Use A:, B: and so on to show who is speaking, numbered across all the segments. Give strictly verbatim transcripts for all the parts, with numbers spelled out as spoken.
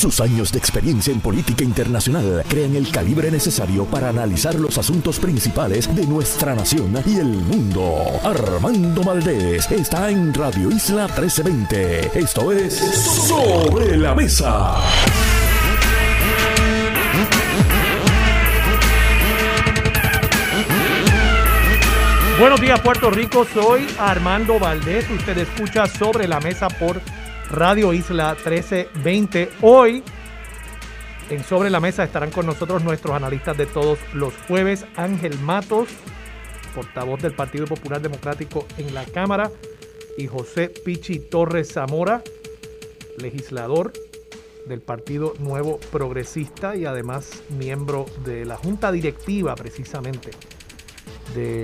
A: Sus años de experiencia en política internacional crean el calibre necesario para analizar los asuntos principales de nuestra nación y el mundo. Armando Valdés está en Radio Isla trece veinte. Esto es Sobre la Mesa.
B: Buenos días, Puerto Rico. Soy Armando Valdés. Usted escucha Sobre la Mesa por Radio Isla trece veinte. Hoy, en Sobre la Mesa, estarán con nosotros nuestros analistas de todos los jueves. Ángel Matos, portavoz del Partido Popular Democrático en la Cámara, y José Pichi Torres Zamora, legislador del Partido Nuevo Progresista y además miembro de la Junta Directiva, precisamente, de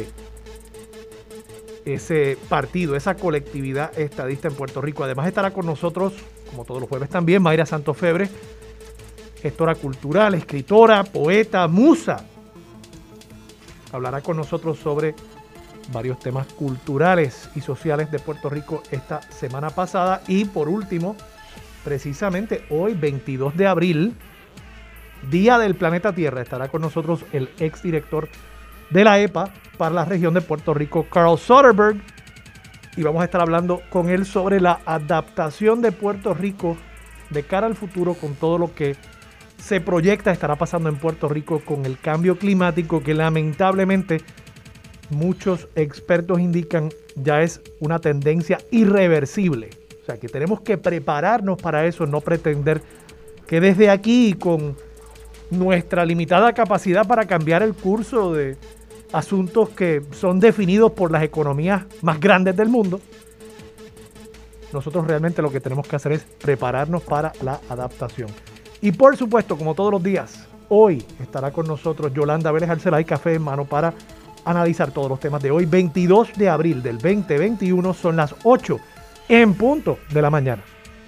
B: ese partido, esa colectividad estadista en Puerto Rico. Además estará con nosotros, como todos los jueves también, Mayra Santofebre, gestora cultural, escritora, poeta, musa. Hablará con nosotros sobre varios temas culturales y sociales de Puerto Rico esta semana pasada. Y por último, precisamente hoy, veintidós de abril, Día del Planeta Tierra, estará con nosotros el exdirector de la E P A para la región de Puerto Rico, Carl Soderberg, y vamos a estar hablando con él sobre la adaptación de Puerto Rico de cara al futuro con todo lo que se proyecta estará pasando en Puerto Rico con el cambio climático, que lamentablemente muchos expertos indican ya es una tendencia irreversible. O sea que tenemos que prepararnos para eso, no pretender que desde aquí, con nuestra limitada capacidad para cambiar el curso de asuntos que son definidos por las economías más grandes del mundo, nosotros realmente lo que tenemos que hacer es prepararnos para la adaptación. Y por supuesto, como todos los días, hoy estará con nosotros Yolanda Vélez Arcelay, café en mano, para analizar todos los temas de hoy, veintidós de abril del veinte veintiuno. Son las ocho en punto de la mañana.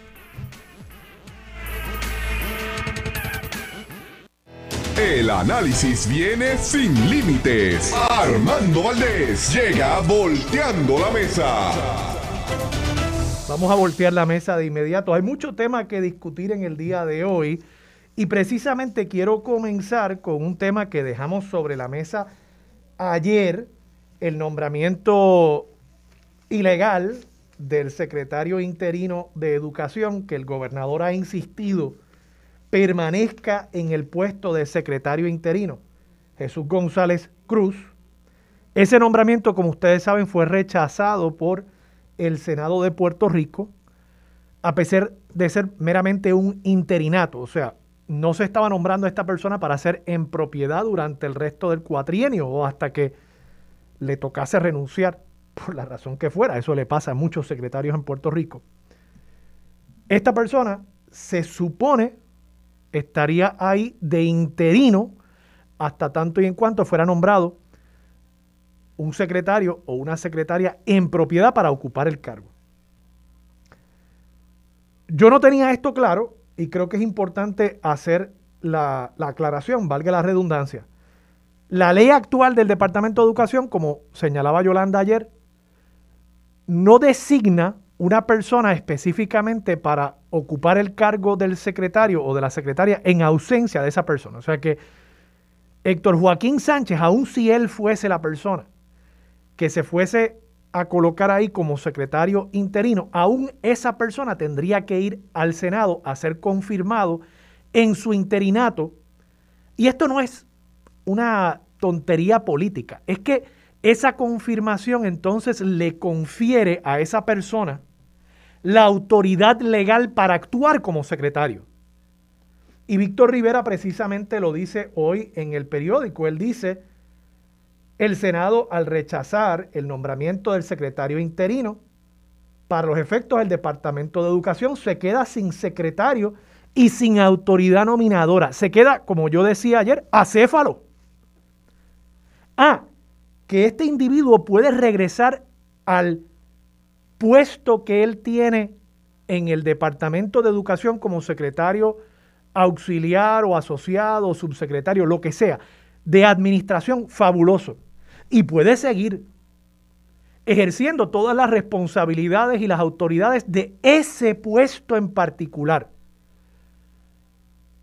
C: El análisis viene sin límites. Armando Valdés llega volteando la mesa.
B: Vamos a voltear la mesa de inmediato. Hay mucho tema que discutir en el día de hoy y precisamente quiero comenzar con un tema que dejamos sobre la mesa ayer, el nombramiento ilegal del secretario interino de Educación, que el gobernador ha insistido permanezca en el puesto de secretario interino, Jesús González Cruz. Ese nombramiento, como ustedes saben, fue rechazado por el Senado de Puerto Rico, a pesar de ser meramente un interinato. O sea, no se estaba nombrando a esta persona para ser en propiedad durante el resto del cuatrienio o hasta que le tocase renunciar, por la razón que fuera. Eso le pasa a muchos secretarios en Puerto Rico. Esta persona se supone estaría ahí de interino hasta tanto y en cuanto fuera nombrado un secretario o una secretaria en propiedad para ocupar el cargo. Yo no tenía esto claro y creo que es importante hacer la, la aclaración, valga la redundancia. La ley actual del Departamento de Educación, como señalaba Yolanda ayer, no designa una persona específicamente para ocupar el cargo del secretario o de la secretaria en ausencia de esa persona. O sea que Héctor Joaquín Sánchez, aun si él fuese la persona que se fuese a colocar ahí como secretario interino, aún esa persona tendría que ir al Senado a ser confirmado en su interinato. Y esto no es una tontería política, es que esa confirmación entonces le confiere a esa persona la autoridad legal para actuar como secretario. Y Víctor Rivera precisamente lo dice hoy en el periódico. Él dice: el Senado, al rechazar el nombramiento del secretario interino, para los efectos del Departamento de Educación, se queda sin secretario y sin autoridad nominadora. Se queda, como yo decía ayer, acéfalo. Ah, que este individuo puede regresar al puesto que él tiene en el Departamento de Educación como secretario auxiliar o asociado o subsecretario, lo que sea, de administración, fabuloso. Y puede seguir ejerciendo todas las responsabilidades y las autoridades de ese puesto en particular.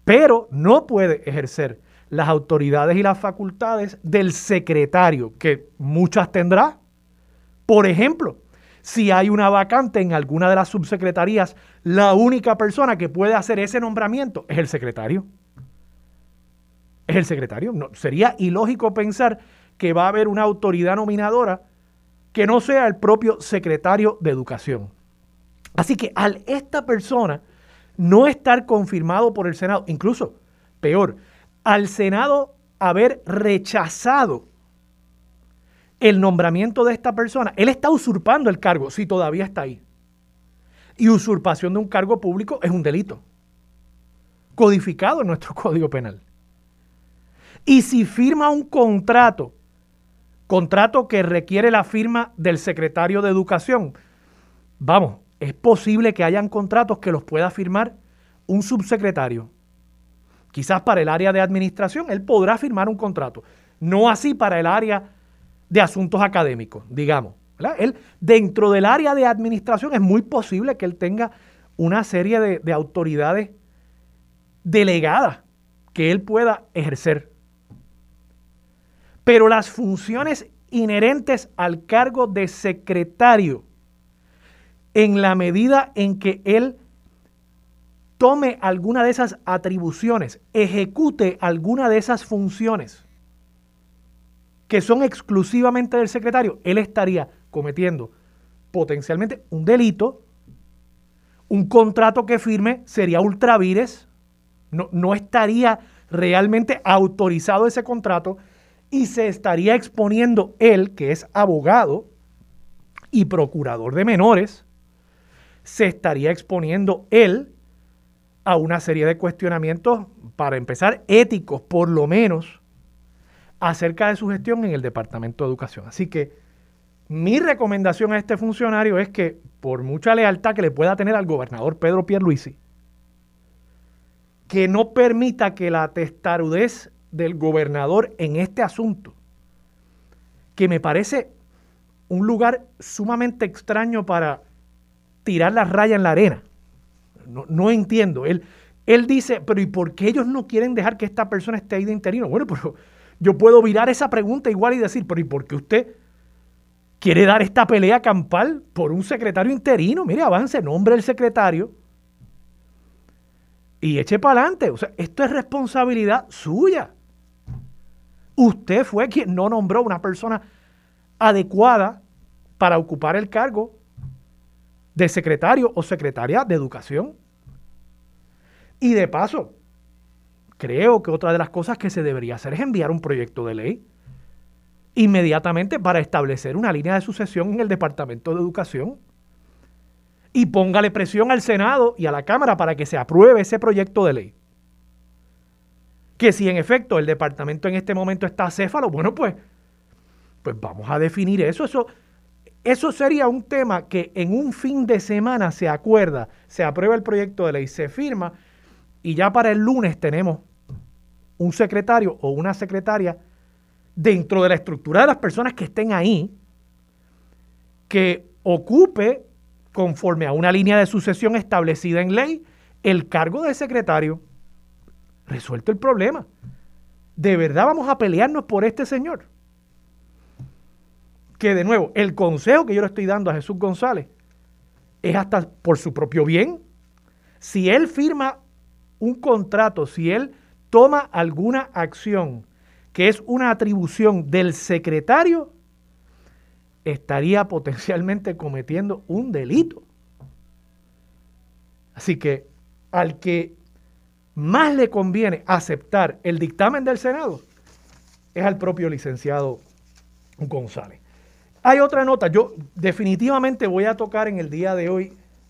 B: pero no puede ejercer las autoridades y las facultades del secretario, que muchas tendrá. Por ejemplo, si hay una vacante en alguna de las subsecretarías, la única persona que puede hacer ese nombramiento es el secretario. Es el secretario. No, sería ilógico pensar que va a haber una autoridad nominadora que no sea el propio secretario de Educación. Así que al esta persona no estar confirmado por el Senado, incluso peor, al Senado haber rechazado el nombramiento de esta persona, él está usurpando el cargo si todavía está ahí. Y usurpación de un cargo público es un delito codificado en nuestro Código Penal. Y si firma un contrato, contrato que requiere la firma del secretario de Educación, vamos, es posible que hayan contratos que los pueda firmar un subsecretario. Quizás para el área de administración él podrá firmar un contrato, no así para el área de asuntos académicos, digamos, ¿verdad? Él, dentro del área de administración, es muy posible que él tenga una serie de, de autoridades delegadas que él pueda ejercer. Pero las funciones inherentes al cargo de secretario, en la medida en que él tome alguna de esas atribuciones, ejecute alguna de esas funciones que son exclusivamente del secretario, él estaría cometiendo potencialmente un delito. Un contrato que firme sería ultra vires, no, no estaría realmente autorizado ese contrato y se estaría exponiendo él, que es abogado y procurador de menores, se estaría exponiendo él a una serie de cuestionamientos, para empezar, éticos por lo menos, acerca de su gestión en el Departamento de Educación. Así que mi recomendación a este funcionario es que, por mucha lealtad que le pueda tener al gobernador Pedro Pierluisi, que no permita que la testarudez del gobernador en este asunto, que me parece un lugar sumamente extraño para tirar la raya en la arena. No, no entiendo. Él, él dice, pero ¿y por qué ellos no quieren dejar que esta persona esté ahí de interino? Bueno, pero yo puedo virar esa pregunta igual y decir, pero ¿y por qué usted quiere dar esta pelea campal por un secretario interino? Mire, avance, nombre el secretario y eche para adelante. O sea, esto es responsabilidad suya. Usted fue quien no nombró una persona adecuada para ocupar el cargo de secretario o secretaria de Educación. Y de paso, creo que otra de las cosas que se debería hacer es enviar un proyecto de ley inmediatamente para establecer una línea de sucesión en el Departamento de Educación. Y póngale presión al Senado y a la Cámara para que se apruebe ese proyecto de ley. Que si en efecto el departamento en este momento está acéfalo, bueno, pues, pues vamos a definir eso. Eso, eso sería un tema que en un fin de semana se acuerda, se aprueba el proyecto de ley, se firma y ya para el lunes tenemos un secretario o una secretaria dentro de la estructura de las personas que estén ahí, que ocupe, conforme a una línea de sucesión establecida en ley, el cargo de secretario. Resuelto el problema. ¿De verdad vamos a pelearnos por este señor? Que de nuevo, el consejo que yo le estoy dando a Jesús González es hasta por su propio bien. Si él firma un contrato, si él toma alguna acción que es una atribución del secretario, estaría potencialmente cometiendo un delito. Así que al que más le conviene aceptar el dictamen del Senado es al propio licenciado González. Hay otra nota, yo definitivamente voy a tocar en el día de hoy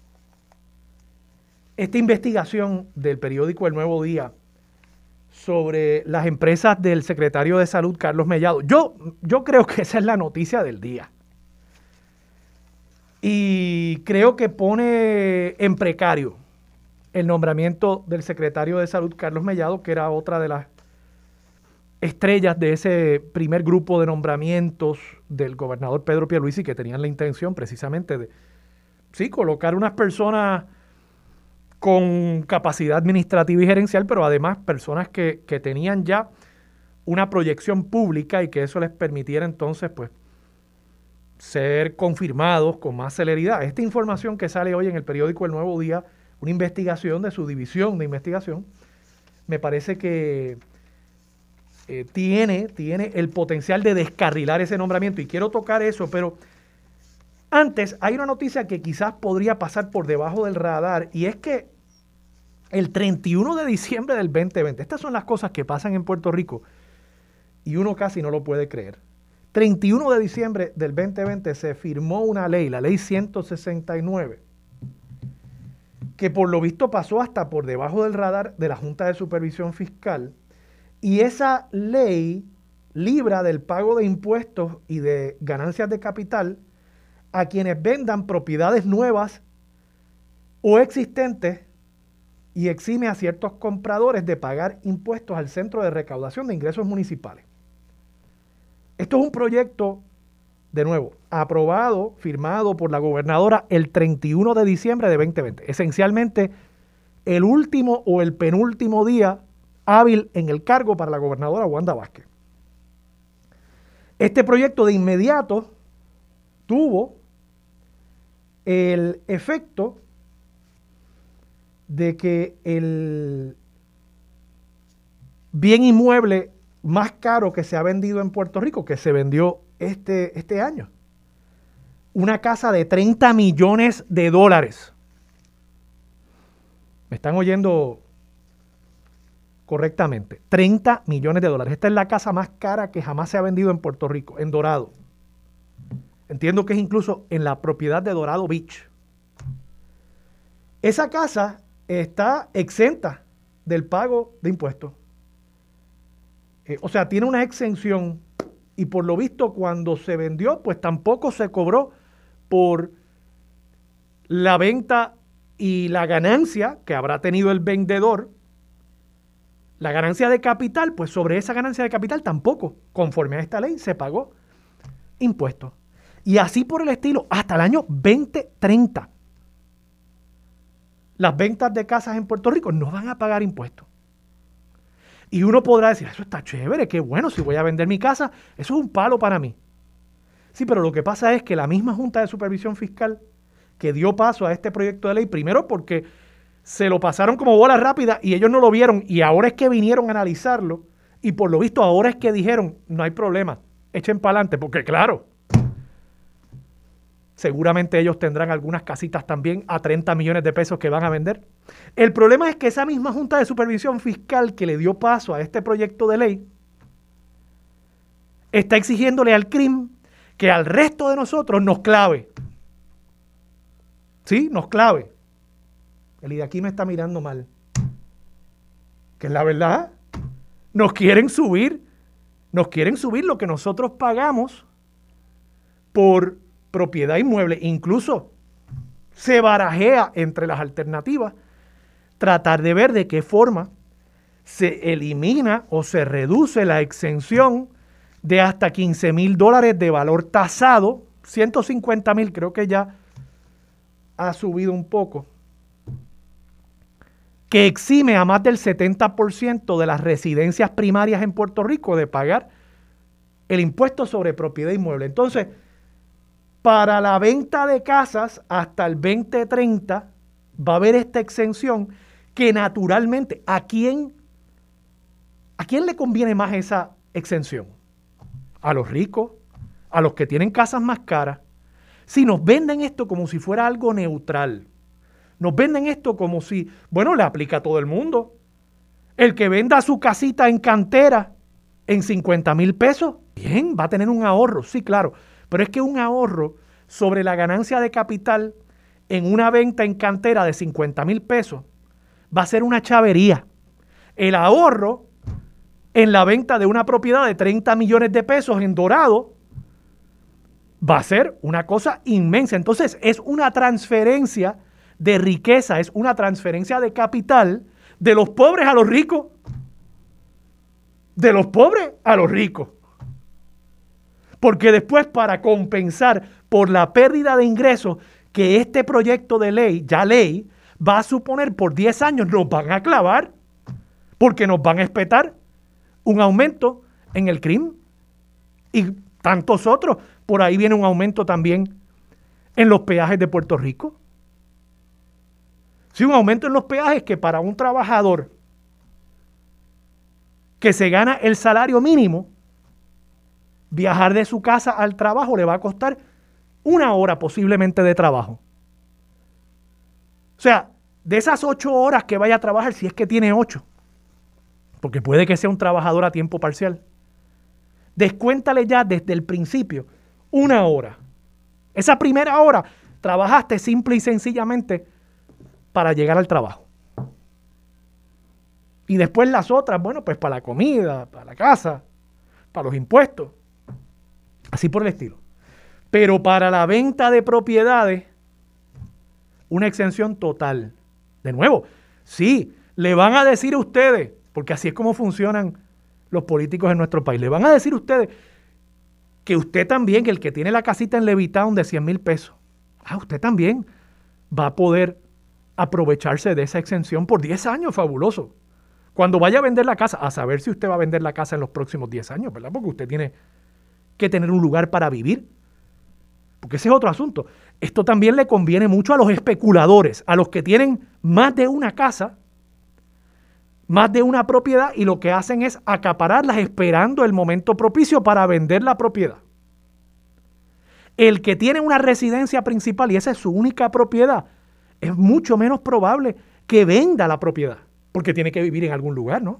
B: esta investigación del periódico El Nuevo Día sobre las empresas del secretario de Salud, Carlos Mellado. Yo, yo creo que esa es la noticia del día. Y creo que pone en precario el nombramiento del secretario de Salud, Carlos Mellado, que era otra de las estrellas de ese primer grupo de nombramientos del gobernador Pedro Pierluisi, que tenían la intención precisamente de, sí, colocar unas personas con capacidad administrativa y gerencial, pero además personas que, que tenían ya una proyección pública y que eso les permitiera entonces pues ser confirmados con más celeridad. Esta información que sale hoy en el periódico El Nuevo Día, una investigación de su división de investigación, me parece que eh, tiene, tiene el potencial de descarrilar ese nombramiento y quiero tocar eso, pero antes hay una noticia que quizás podría pasar por debajo del radar y es que el treinta y uno de diciembre del veinte veinte, estas son las cosas que pasan en Puerto Rico y uno casi no lo puede creer. treinta y uno de diciembre del veinte veinte se firmó una ley, la ley ciento sesenta y nueve, que por lo visto pasó hasta por debajo del radar de la Junta de Supervisión Fiscal, y esa ley libra del pago de impuestos y de ganancias de capital a quienes vendan propiedades nuevas o existentes y exime a ciertos compradores de pagar impuestos al Centro de Recaudación de Ingresos Municipales. Esto es un proyecto, de nuevo, aprobado, firmado por la gobernadora el treinta y uno de diciembre de veinte veinte. Esencialmente, el último o el penúltimo día hábil en el cargo para la gobernadora Wanda Vázquez. Este proyecto de inmediato tuvo el efecto de que el bien inmueble más caro que se ha vendido en Puerto Rico, que se vendió este, este año, una casa de treinta millones de dólares. ¿Me están oyendo correctamente? treinta millones de dólares. Esta es la casa más cara que jamás se ha vendido en Puerto Rico, en Dorado. Entiendo que es incluso en la propiedad de Dorado Beach. Esa casa está exenta del pago de impuestos. Eh, o sea, tiene una exención y por lo visto cuando se vendió, pues tampoco se cobró por la venta y la ganancia que habrá tenido el vendedor. La ganancia de capital, pues sobre esa ganancia de capital tampoco, conforme a esta ley, se pagó impuestos. Y así por el estilo, hasta el año veinte treinta. Las ventas de casas en Puerto Rico no van a pagar impuestos. Y uno podrá decir, eso está chévere, qué bueno, si voy a vender mi casa, eso es un palo para mí. Sí, pero lo que pasa es que la misma Junta de Supervisión Fiscal que dio paso a este proyecto de ley, primero porque se lo pasaron como bola rápida y ellos no lo vieron y ahora es que vinieron a analizarlo y por lo visto ahora es que dijeron, no hay problema, echen para adelante, porque claro, seguramente ellos tendrán algunas casitas también a treinta millones de pesos que van a vender. El problema es que esa misma Junta de Supervisión Fiscal que le dio paso a este proyecto de ley está exigiéndole al C R I M que al resto de nosotros nos clave. Sí, nos clave. El de aquí me está mirando mal. Que es la verdad. Nos quieren subir, nos quieren subir lo que nosotros pagamos por propiedad inmueble. Incluso se barajea entre las alternativas tratar de ver de qué forma se elimina o se reduce la exención de hasta quince mil dólares de valor tasado, ciento cincuenta mil, creo que ya ha subido un poco, que exime a más del setenta por ciento de las residencias primarias en Puerto Rico de pagar el impuesto sobre propiedad inmueble. Entonces, para la venta de casas hasta el veinte treinta va a haber esta exención que naturalmente, ¿a quién, ¿a quién le conviene más esa exención? ¿A los ricos? ¿A los que tienen casas más caras? Si nos venden esto como si fuera algo neutral, nos venden esto como si, bueno, le aplica a todo el mundo. El que venda su casita en cantera en cincuenta mil pesos, bien, va a tener un ahorro, sí, claro. Pero es que un ahorro sobre la ganancia de capital en una venta en cantera de cincuenta mil pesos va a ser una chavería. El ahorro en la venta de una propiedad de treinta millones de pesos en Dorado va a ser una cosa inmensa. Entonces es una transferencia de riqueza, es una transferencia de capital de los pobres a los ricos. De los pobres a los ricos. Porque después, para compensar por la pérdida de ingresos que este proyecto de ley, ya ley, va a suponer por diez años nos van a clavar porque nos van a espetar un aumento en el crimen y tantos otros. Por ahí viene un aumento también en los peajes de Puerto Rico. Sí, un aumento en los peajes que para un trabajador que se gana el salario mínimo, viajar de su casa al trabajo le va a costar una hora posiblemente de trabajo. O sea, de esas ocho horas que vaya a trabajar, si es que tiene ocho, porque puede que sea un trabajador a tiempo parcial, descuéntale ya desde el principio una hora. Esa primera hora trabajaste simple y sencillamente para llegar al trabajo. Y después las otras, bueno, pues para la comida, para la casa, para los impuestos, así por el estilo. Pero para la venta de propiedades, una exención total. De nuevo, sí, le van a decir a ustedes, porque así es como funcionan los políticos en nuestro país, le van a decir a ustedes que usted también, que el que tiene la casita en Levitown de cien mil pesos, ah, usted también va a poder aprovecharse de esa exención por diez años, fabuloso. Cuando vaya a vender la casa, a saber si usted va a vender la casa en los próximos diez años, ¿verdad? Porque usted tiene que tener un lugar para vivir. Porque ese es otro asunto. Esto también le conviene mucho a los especuladores, a los que tienen más de una casa, más de una propiedad, y lo que hacen es acapararlas esperando el momento propicio para vender la propiedad. El que tiene una residencia principal y esa es su única propiedad, es mucho menos probable que venda la propiedad, porque tiene que vivir en algún lugar, ¿no?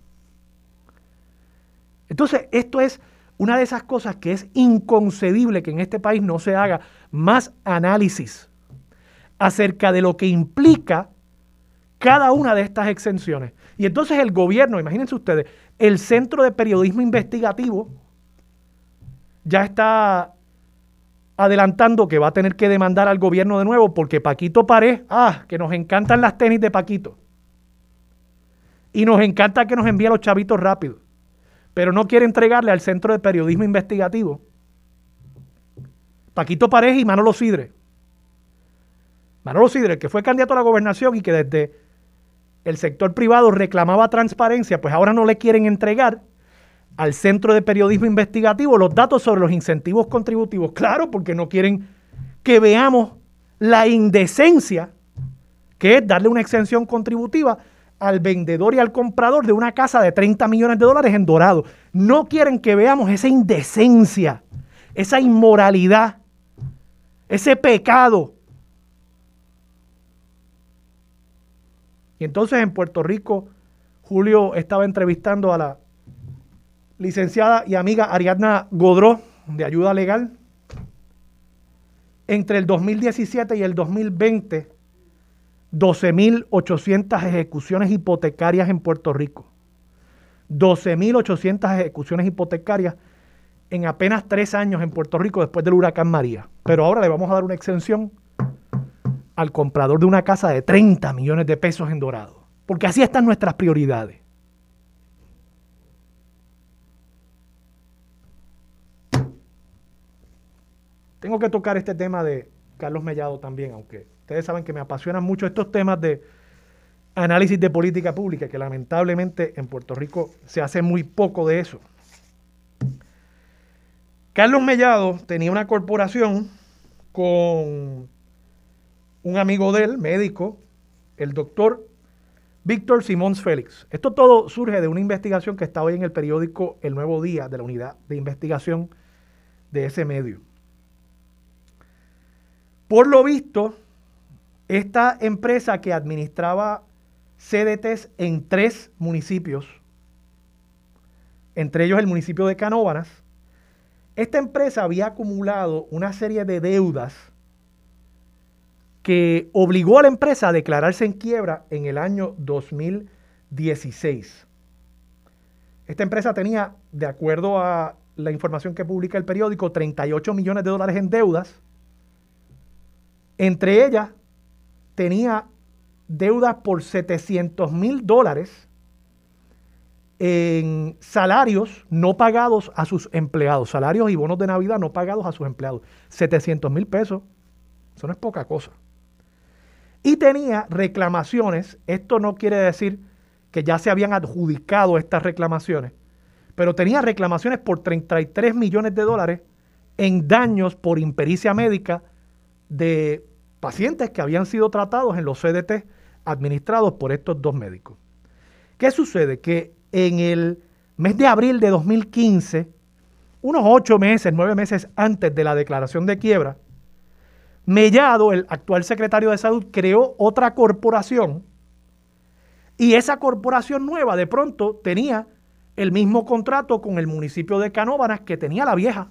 B: Entonces, esto es una de esas cosas que es inconcebible que en este país no se haga más análisis acerca de lo que implica cada una de estas exenciones. Y entonces el gobierno, imagínense ustedes, el Centro de Periodismo Investigativo ya está adelantando que va a tener que demandar al gobierno de nuevo porque Paquito Pared, ah, que nos encantan las tenis de Paquito. Y nos encanta que nos envíe los chavitos rápido, pero no quiere entregarle al Centro de Periodismo Investigativo Paquito Pared y Manolo Sidre. Manolo Sidre, que fue candidato a la gobernación y que desde el sector privado reclamaba transparencia, pues ahora no le quieren entregar al Centro de Periodismo Investigativo los datos sobre los incentivos contributivos. Claro, porque no quieren que veamos la indecencia que es darle una exención contributiva al vendedor y al comprador de una casa de treinta millones de dólares en Dorado. No quieren que veamos esa indecencia, esa inmoralidad, ese pecado. Y entonces en Puerto Rico, Julio estaba entrevistando a la licenciada y amiga Ariadna Godró, de Ayuda Legal. Entre el dos mil diecisiete y el dos mil veinte, doce mil ochocientas ejecuciones hipotecarias en Puerto Rico. doce mil ochocientas ejecuciones hipotecarias en apenas tres años en Puerto Rico después del huracán María. Pero ahora le vamos a dar una exención al comprador de una casa de treinta millones de pesos en Dorado. Porque así están nuestras prioridades. Tengo que tocar este tema de Carlos Mellado también, aunque ustedes saben que me apasionan mucho estos temas de análisis de política pública, que lamentablemente en Puerto Rico se hace muy poco de eso. Carlos Mellado tenía una corporación con un amigo de él, médico, el doctor Víctor Simons Félix. Esto todo surge de una investigación que está hoy en el periódico El Nuevo Día, de la unidad de investigación de ese medio. Por lo visto, esta empresa que administraba C D Ts en tres municipios, entre ellos el municipio de Canóvanas, esta empresa había acumulado una serie de deudas que obligó a la empresa a declararse en quiebra en el año dos mil dieciséis. Esta empresa tenía, de acuerdo a la información que publica el periódico, treinta y ocho millones de dólares en deudas. Entre ellas, tenía deudas por setecientos mil dólares en salarios no pagados a sus empleados, salarios y bonos de Navidad no pagados a sus empleados. setecientos mil pesos, eso no es poca cosa. y tenía reclamaciones. Esto no quiere decir que ya se habían adjudicado estas reclamaciones, pero tenía reclamaciones por treinta y tres millones de dólares en daños por impericia médica de pacientes que habían sido tratados en los C D T administrados por estos dos médicos. ¿Qué sucede? Que en el mes de abril de dos mil quince, unos ocho meses, nueve meses antes de la declaración de quiebra, Mellado, el actual secretario de Salud, creó otra corporación y esa corporación nueva de pronto tenía el mismo contrato con el municipio de Canóvanas que tenía la vieja.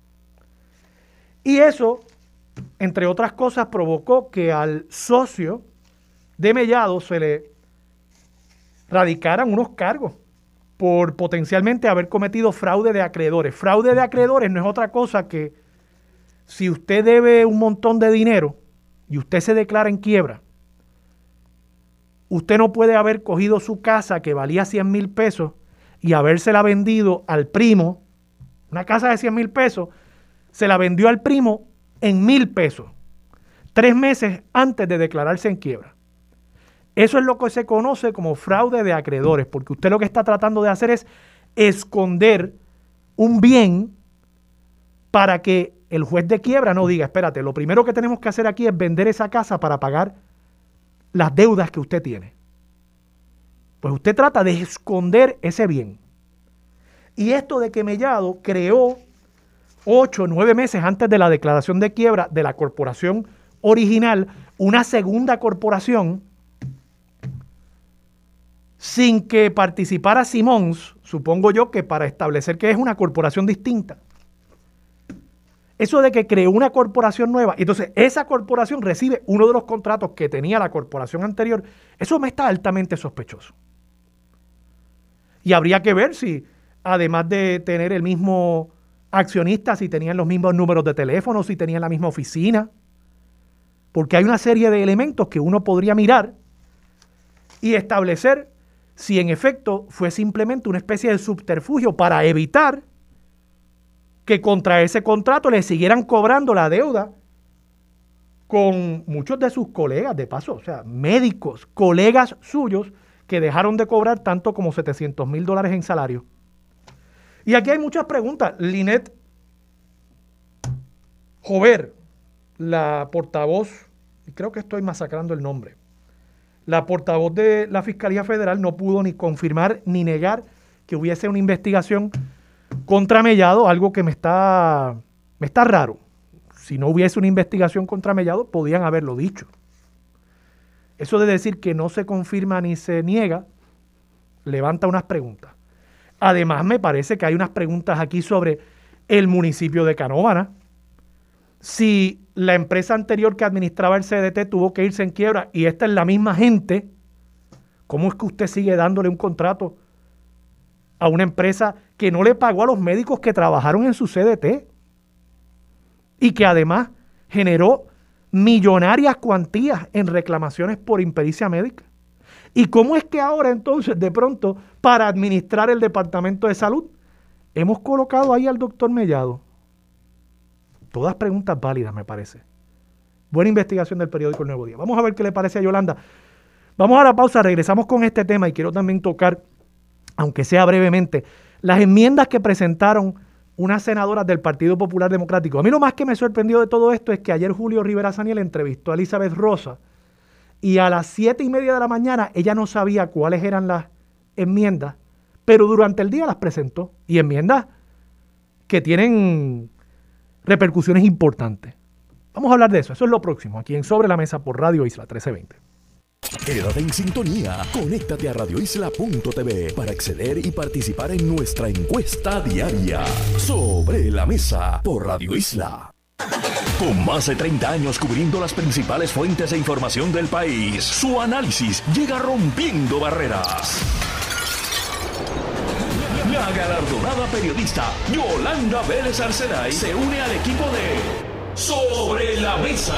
B: Y eso, entre otras cosas, provocó que al socio de Mellado se le radicaran unos cargos por potencialmente haber cometido fraude de acreedores. Fraude de acreedores no es otra cosa que si usted debe un montón de dinero y usted se declara en quiebra, usted no puede haber cogido su casa que valía cien mil pesos y habérsela vendido al primo, una casa de cien mil pesos, se la vendió al primo en mil pesos, tres meses antes de declararse en quiebra. Eso es lo que se conoce como fraude de acreedores, porque usted lo que está tratando de hacer es esconder un bien para que el juez de quiebra no diga, espérate, lo primero que tenemos que hacer aquí es vender esa casa para pagar las deudas que usted tiene. Pues usted trata de esconder ese bien. Y esto de que Mellado creó ocho, nueve meses antes de la declaración de quiebra de la corporación original, una segunda corporación, sin que participara Simons, supongo yo que para establecer que es una corporación distinta. Eso de que creó una corporación nueva, y entonces esa corporación recibe uno de los contratos que tenía la corporación anterior, eso me está altamente sospechoso. Y habría que ver si, además de tener el mismo accionista, si tenían los mismos números de teléfono, si tenían la misma oficina, porque hay una serie de elementos que uno podría mirar y establecer si en efecto fue simplemente una especie de subterfugio para evitar que contra ese contrato le siguieran cobrando la deuda con muchos de sus colegas, de paso, o sea, médicos, colegas suyos que dejaron de cobrar tanto como setecientos mil dólares en salario. Y aquí hay muchas preguntas. Linet Jover, la portavoz, y creo que estoy masacrando el nombre, la portavoz de la Fiscalía Federal no pudo ni confirmar ni negar que hubiese una investigación contra Mellado, algo que me está, me está raro. Si no hubiese una investigación contra Mellado, podían haberlo dicho. Eso de decir que no se confirma ni se niega, levanta unas preguntas. Además, me parece que hay unas preguntas aquí sobre el municipio de Canóvanas. Si la empresa anterior que administraba el C D T tuvo que irse en quiebra y esta es la misma gente, ¿cómo es que usted sigue dándole un contrato a una empresa que no le pagó a los médicos que trabajaron en su C D T y que además generó millonarias cuantías en reclamaciones por impericia médica? ¿Y cómo es que ahora entonces de pronto para administrar el Departamento de Salud hemos colocado ahí al doctor Mellado? Todas preguntas válidas, me parece. Buena investigación del periódico El Nuevo Día. Vamos a ver qué le parece a Yolanda. Vamos a la pausa, regresamos con este tema y quiero también tocar, aunque sea brevemente, las enmiendas que presentaron unas senadoras del Partido Popular Democrático. A mí lo más que me sorprendió de todo esto es que ayer Julio Rivera Saniel entrevistó a Elizabeth Rosa y a las siete y media de la mañana ella no sabía cuáles eran las enmiendas, pero durante el día las presentó. Y enmiendas que tienen repercusiones importantes. Vamos a hablar de eso. Eso es lo próximo, aquí en Sobre la Mesa por Radio Isla trece veinte.
A: Quédate en sintonía. Conéctate a radio isla punto t v para acceder y participar en nuestra encuesta diaria. Sobre la Mesa por Radio Isla. Con más de treinta años cubriendo las principales fuentes de información del país, su análisis llega rompiendo barreras. La galardonada periodista Yolanda Vélez Arcelay se une al equipo de Sobre la Mesa.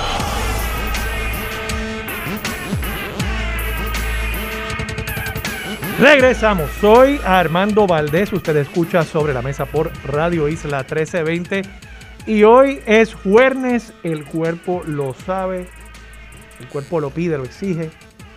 B: Regresamos, soy Armando Valdés, usted escucha Sobre la Mesa por Radio Isla trece veinte y hoy es jueves, el cuerpo lo sabe, El cuerpo lo pide, lo exige.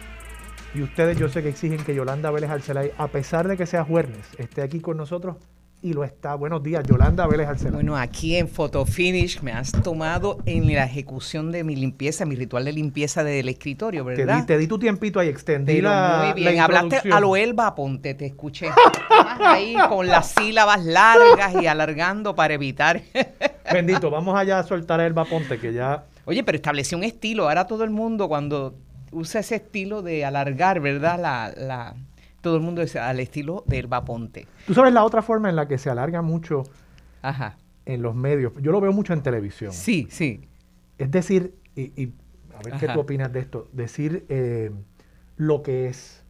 B: Y ustedes yo sé que exigen que Yolanda Vélez Arcelay, a pesar de que sea jueves, esté aquí con nosotros. Y lo está. Buenos días, Yolanda Vélez Arcelay.
D: Bueno, aquí en Photofinish me has tomado en la ejecución de mi limpieza, mi ritual de limpieza del escritorio, ¿verdad?
B: Te di, te di tu tiempito ahí, extendí
D: Pero
B: la
D: muy bien,
B: la
D: hablaste a lo Elba Ponte, te escuché. Estabas ahí con las sílabas largas y alargando para evitar.
B: Bendito, vamos allá a soltar a Elba Ponte, que ya...
D: Oye, pero estableció un estilo. Ahora todo el mundo cuando usa ese estilo de alargar, ¿verdad? La... la todo el mundo es al estilo de Elba Ponte.
B: Tú sabes la otra forma en la que se alarga mucho
D: Ajá.
B: en los medios. Yo lo veo mucho en televisión.
D: Sí, sí.
B: Es decir, y, y a ver
D: Ajá.
B: qué tú opinas de esto, decir eh, lo que es.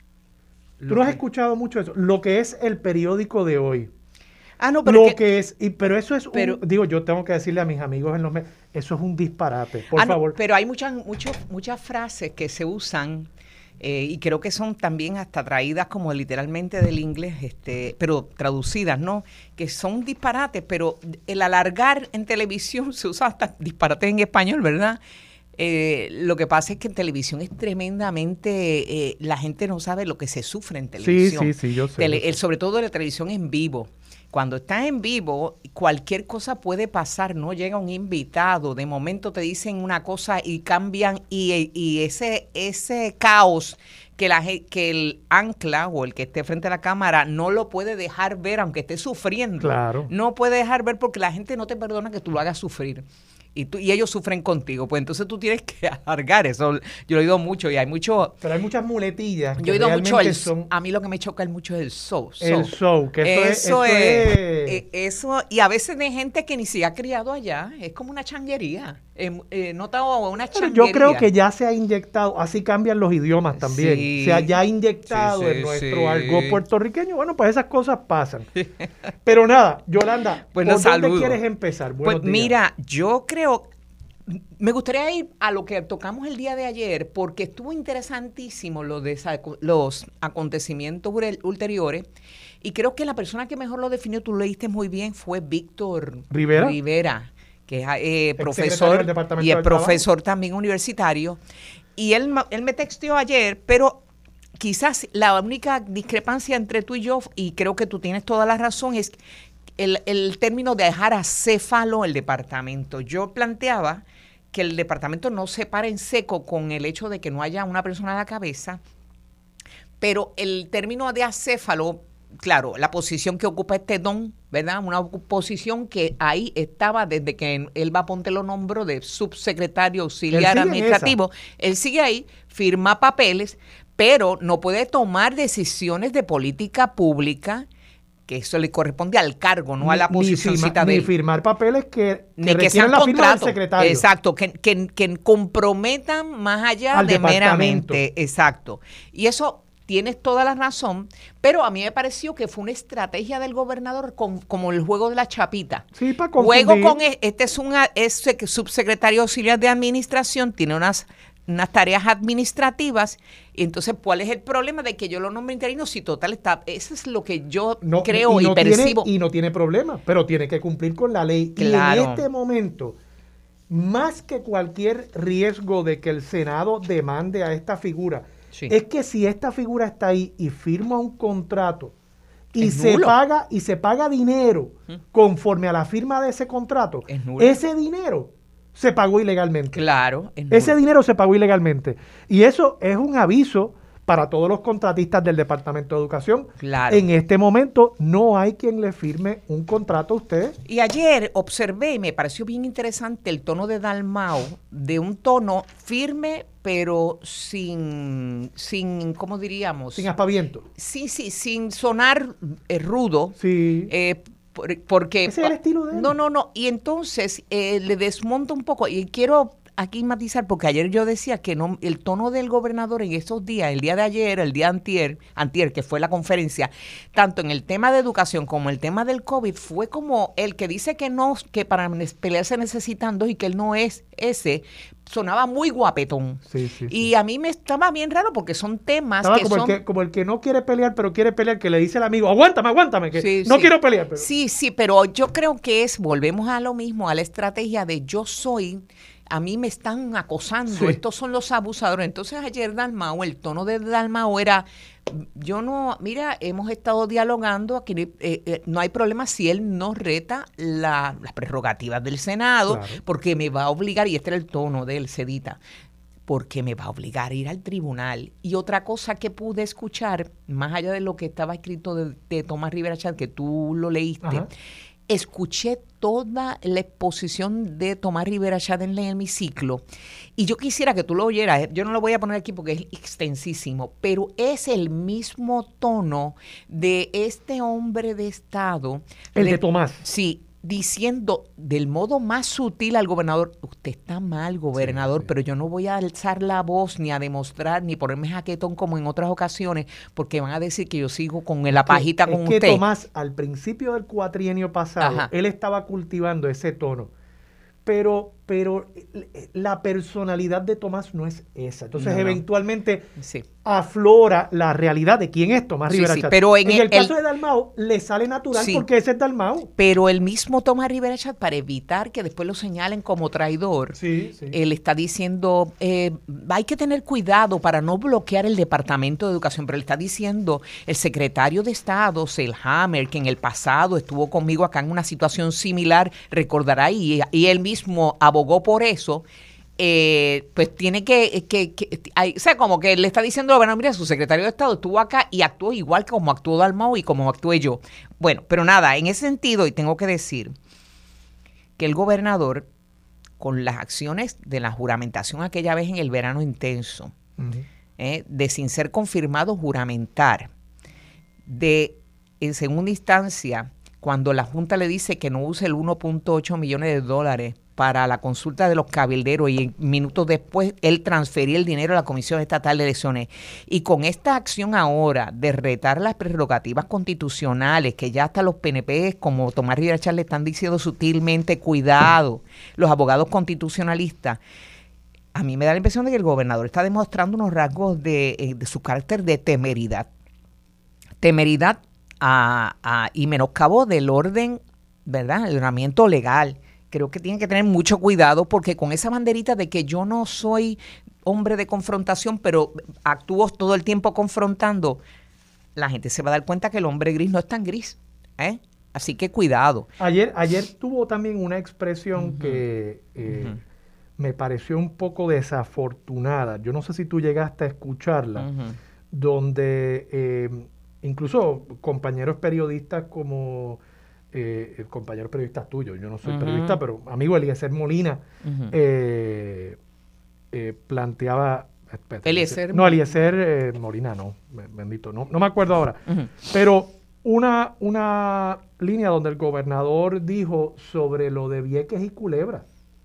B: Tú
D: Lo
B: no has
D: que-
B: escuchado mucho eso. Lo que es el periódico de hoy.
D: Ah, no, pero
B: Lo
D: que-
B: que es, y, pero eso es
D: pero-
B: un, digo, yo tengo que decirle a mis amigos en los medios, eso es un disparate, por
D: Ah, no,
B: favor.
D: pero hay muchas, muchos, muchas frases que se usan eh, y creo que son también hasta traídas como literalmente del inglés, este, pero traducidas, ¿no? Que son disparates, pero el alargar en televisión se usa hasta disparates en español, ¿verdad? Eh, lo que pasa es que en televisión es tremendamente, eh, la gente no sabe lo que se sufre en televisión.
B: sí, sí, yo sé,
D: Tele-
B: yo sé.
D: el- sobre todo la televisión en vivo. Cuando estás en vivo, cualquier cosa puede pasar, no llega un invitado, de momento te dicen una cosa y cambian, y, y ese, ese caos que, la, ge- que el ancla o el que esté frente a la cámara no lo puede dejar ver, aunque esté sufriendo.
B: Claro.
D: No puede dejar ver porque la gente no te perdona que tú lo hagas sufrir. Y, tú, y ellos sufren contigo, pues entonces tú tienes que alargar eso. Yo lo he oído mucho y hay mucho...
B: Pero hay muchas muletillas que
D: Yo he oído mucho
B: realmente
D: el,
B: son
D: a mí lo que me choca es mucho el show.
B: el show, que eso, es, eso
D: es,
B: es-
D: eh, eso, y a veces de gente que ni se ha criado allá, es como una changuería. Eh, eh, notado una
B: Pero
D: changuería.
B: yo creo que ya se ha inyectado, así cambian los idiomas también,
D: Sí.
B: se ha ya inyectado
D: Sí, sí,
B: en nuestro
D: sí.
B: argot puertorriqueño. Bueno, pues esas cosas pasan. Pero nada, Yolanda,
D: Bueno,
B: ¿por dónde
D: saludos.
B: quieres empezar?
D: Pues
B: Buenos días.
D: mira, yo creo, me gustaría ir a lo que tocamos el día de ayer, porque estuvo interesantísimo lo de esa- los acontecimientos ul- ulteriores, y creo que la persona que mejor lo definió, tú lo leíste muy bien, fue Víctor
B: ¿Rivera?
D: Rivera, que es eh,
B: Exsecretario
D: profesor
B: del Departamento
D: y es
B: del Trabajo.
D: profesor también universitario, y él, ma- él me texteó ayer, pero quizás la única discrepancia entre tú y yo, y creo que tú tienes toda la razón, es el, el término de dejar acéfalo el departamento. Yo planteaba que el departamento no se para en seco con el hecho de que no haya una persona a la cabeza, pero el término de acéfalo, claro, la posición que ocupa este don, ¿verdad? Una posición que ahí estaba desde que Elba Ponte lo nombró de subsecretario auxiliar
B: Él sigue en
D: administrativo. Él sigue ahí, firma papeles, pero no puede tomar decisiones de política pública, que eso le corresponde al cargo, no a la
B: Ni- ni
D: posicióncita
B: firma-
D: de
B: ni
D: él.
B: firmar papeles que,
D: Ni
B: que
D: que
B: requieran
D: sean
B: la firma del
D: contratos.
B: secretario.
D: Exacto, que, que, que comprometan más allá
B: Al
D: de
B: departamento.
D: meramente. Exacto. Y eso tienes toda la razón, pero a mí me pareció que fue una estrategia del gobernador con- como el juego de la chapita.
B: Sí, para
D: Juego
B: confundir.
D: con e- este es un a- es sec- subsecretario auxiliar de administración, tiene unas unas tareas administrativas, y entonces ¿cuál es el problema de que yo lo nombre interino? Si total está, eso es lo que yo
B: No,
D: creo y,
B: no
D: percibo.
B: Tiene, y no tiene problema, pero tiene que cumplir con la ley.
D: Claro.
B: Y en este momento, más que cualquier riesgo de que el Senado demande a esta figura,
D: Sí.
B: es que si esta figura está ahí y firma un contrato y
D: Es
B: se
D: nulo.
B: paga y se paga dinero conforme a la firma de ese contrato,
D: Es nulo.
B: ese dinero se pagó ilegalmente.
D: Claro. es
B: Ese
D: nulo.
B: dinero se pagó ilegalmente. Y eso es un aviso para todos los contratistas del Departamento de Educación.
D: Claro.
B: En este momento no hay quien le firme un contrato a usted.
D: Y ayer observé y me pareció bien interesante el tono de Dalmau, de un tono firme, pero sin, sin ¿cómo diríamos?
B: Sin aspaviento.
D: Sí, sí, sin sonar eh, rudo.
B: Sí.
D: eh, por- porque
B: Ese es el estilo de él.
D: No, no, no. Y entonces eh, le desmonto un poco. Y quiero aquí matizar, porque ayer yo decía que no, el tono del gobernador en estos días, el día de ayer, el día antier, antier, que fue la conferencia, tanto en el tema de educación como el tema del COVID, fue como el que dice que no, que para pelear se necesitan dos y que él no es ese, sonaba muy guapetón.
B: Sí, sí,
D: Y
B: sí.
D: a mí me estaba bien raro porque son temas
B: Estaba
D: que
B: como,
D: son...
B: el que, como el que no quiere pelear, pero quiere pelear, que le dice al amigo, aguántame, aguántame, que
D: Sí,
B: no
D: sí.
B: quiero pelear. Pero...
D: Sí, sí, pero yo creo que es, volvemos a lo mismo, a la estrategia de yo soy, a mí me están acosando,
B: Sí.
D: estos son los abusadores. Entonces ayer Dalmau, el tono de Dalmau era, yo no, mira, hemos estado dialogando, aquí eh, eh, no hay problema si él no reta la, las prerrogativas del Senado,
B: Claro.
D: porque me va a obligar, y este era el tono de él, Cedita, porque me va a obligar a ir al tribunal. Y otra cosa que pude escuchar, más allá de lo que estaba escrito de, de Tomás Rivera Chat, que tú lo leíste,
B: Ajá.
D: escuché toda la exposición de Tomás Rivera Chat en el hemiciclo, y yo quisiera que tú lo oyeras. Yo no lo voy a poner aquí porque es extensísimo, pero es el mismo tono de este hombre de Estado.
B: El
D: le-
B: de Tomás.
D: Sí, diciendo del modo más sutil al gobernador, usted está mal, gobernador,
B: Sí, sí.
D: pero yo no voy a alzar la voz, ni a demostrar, ni ponerme jaquetón como en otras ocasiones, porque van a decir que yo sigo con la pajita
B: que,
D: con
B: es que
D: usted.
B: Tomás, al principio del cuatrienio pasado,
D: Ajá.
B: él estaba cultivando ese tono. Pero, pero la personalidad de Tomás no es esa. Entonces,
D: No, no.
B: eventualmente
D: Sí.
B: aflora la realidad de quién es Tomás
D: Sí,
B: Rivera
D: sí,
B: Chat.
D: pero en
B: el,
D: el-
B: caso
D: el-
B: de Dalmau, le sale natural
D: Sí.
B: porque ese es Dalmau.
D: Pero el mismo Tomás Rivera Chat, para evitar que después lo señalen como traidor,
B: Sí, sí.
D: él está diciendo, eh, hay que tener cuidado para no bloquear el Departamento de Educación, pero él está diciendo, el secretario de Estado, Selhammer, que en el pasado estuvo conmigo acá en una situación similar, recordará, y, y él mismo abogó por eso, eh, pues tiene que, que, que hay- o sea, como que le está diciendo, bueno, mira, su secretario de Estado estuvo acá y actuó igual que como actuó Dalmau y como actué yo. Bueno, pero nada, en ese sentido, y tengo que decir que el gobernador, con las acciones de la juramentación aquella vez en el verano intenso,
B: Ujú.
D: eh, de sin ser confirmado juramentar, de en segunda instancia, cuando la Junta le dice que no use el uno punto ocho millones de dólares para la consulta de los cabilderos, y minutos después él transfería el dinero a la Comisión Estatal de Elecciones. Y con esta acción ahora de retar las prerrogativas constitucionales, que ya hasta los P N P, como Tomás Rivera Chat, le están diciendo sutilmente, cuidado, los abogados constitucionalistas, a mí me da la impresión de que el gobernador está demostrando unos rasgos de, eh, de su carácter de temeridad. Temeridad a, a, y menoscabo del orden, ¿verdad? El ordenamiento legal. Creo que tienen que tener mucho cuidado, porque con esa banderita de que yo no soy hombre de confrontación, pero actúo todo el tiempo confrontando, la gente se va a dar cuenta que el hombre gris no es tan gris, ¿eh? Así que cuidado.
B: Ayer, ayer tuvo también una expresión que eh,
D: Ujú.
B: me pareció un poco desafortunada. Yo no sé si tú llegaste a escucharla,
D: Ujú.
B: donde eh, incluso compañeros periodistas como eh, el compañero periodista tuyo, yo no soy
D: Ujú.
B: periodista, pero amigo Eliezer Molina,
D: Ujú.
B: eh, eh, planteaba... espérate,
D: Eliezer
B: No, Eliezer eh, Molina, no, be- bendito, no, no me acuerdo ahora.
D: Ujú.
B: Pero una, una línea donde el gobernador dijo sobre lo de Vieques y Culebra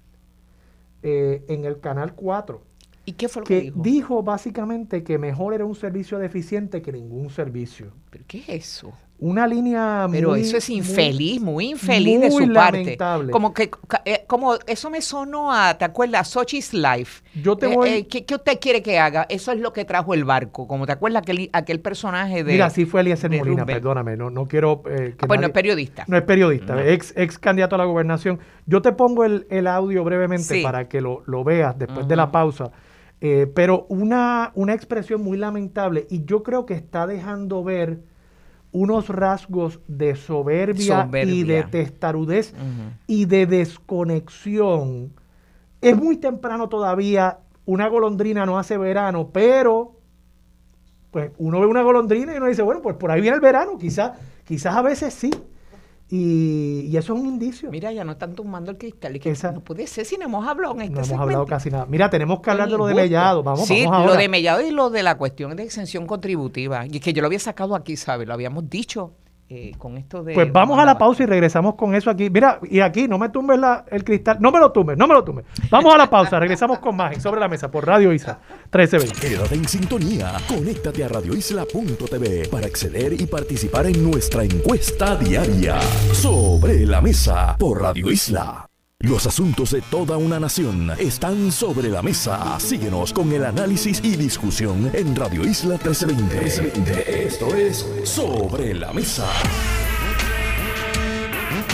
B: eh, en el Canal cuatro,
D: ¿Y qué fue lo que
B: que
D: dijo?
B: dijo básicamente que mejor era un servicio deficiente que ningún servicio.
D: ¿Pero qué es eso?
B: Una línea
D: Pero
B: muy,
D: eso es
B: muy-
D: infeliz, muy, infeliz de
B: muy
D: su parte.
B: lamentable.
D: Como que, ca- eh, como eso me sonó a, ¿te acuerdas? Sochi's Life.
B: Yo te
D: Eh,
B: voy-
D: eh, ¿qué, qué usted quiere que haga? Eso es lo que trajo el barco. Como te acuerdas aquel, aquel personaje de...
B: Mira, sí fue Eliezer
D: de
B: Molina,
D: Rubén.
B: perdóname, no, no quiero... eh, que
D: Ah, pues no
B: nadie-
D: es periodista.
B: No es periodista,
D: No.
B: ex, ex candidato a la gobernación. Yo te pongo el, el audio brevemente
D: Sí.
B: para que lo, lo veas después
D: Ujú.
B: de la pausa. Eh, pero una, una expresión muy lamentable, y yo creo que está dejando ver unos rasgos de soberbia,
D: Soberbia.
B: y de testarudez
D: Ujú.
B: y de desconexión. Es muy temprano todavía, una golondrina no hace verano, pero pues uno ve una golondrina y uno dice, bueno, pues por ahí viene el verano, quizás, quizás a veces sí. Y, y eso es un indicio.
D: Mira, ya no están tumbando el cristal. Y que
B: Esa-
D: no puede ser si no hemos hablado en este
B: No hemos
D: segmento.
B: hablado casi nada. Mira, tenemos que hablar de lo de
D: Injusto.
B: Mellado. Vamos,
D: sí,
B: vamos ahora.
D: lo de Mellado y lo de la cuestión de exención contributiva. Y es que yo lo había sacado aquí, ¿sabes? Lo habíamos dicho eh, con esto de...
B: Pues vamos a la pausa y regresamos con eso aquí. Mira, y aquí no me tumbes la- el cristal. No me lo tumbes, no me lo tumbes. Vamos a la pausa. Regresamos con más en Sobre la Mesa por Radio Isla trece veinte.
A: Quédate en sintonía. Conéctate a radio isla punto t v para acceder y participar en nuestra encuesta diaria. Sobre la Mesa por Radio Isla. Los asuntos de toda una nación están sobre la mesa. Síguenos con el análisis y discusión en Radio Isla trece veinte. Esto es Sobre la Mesa.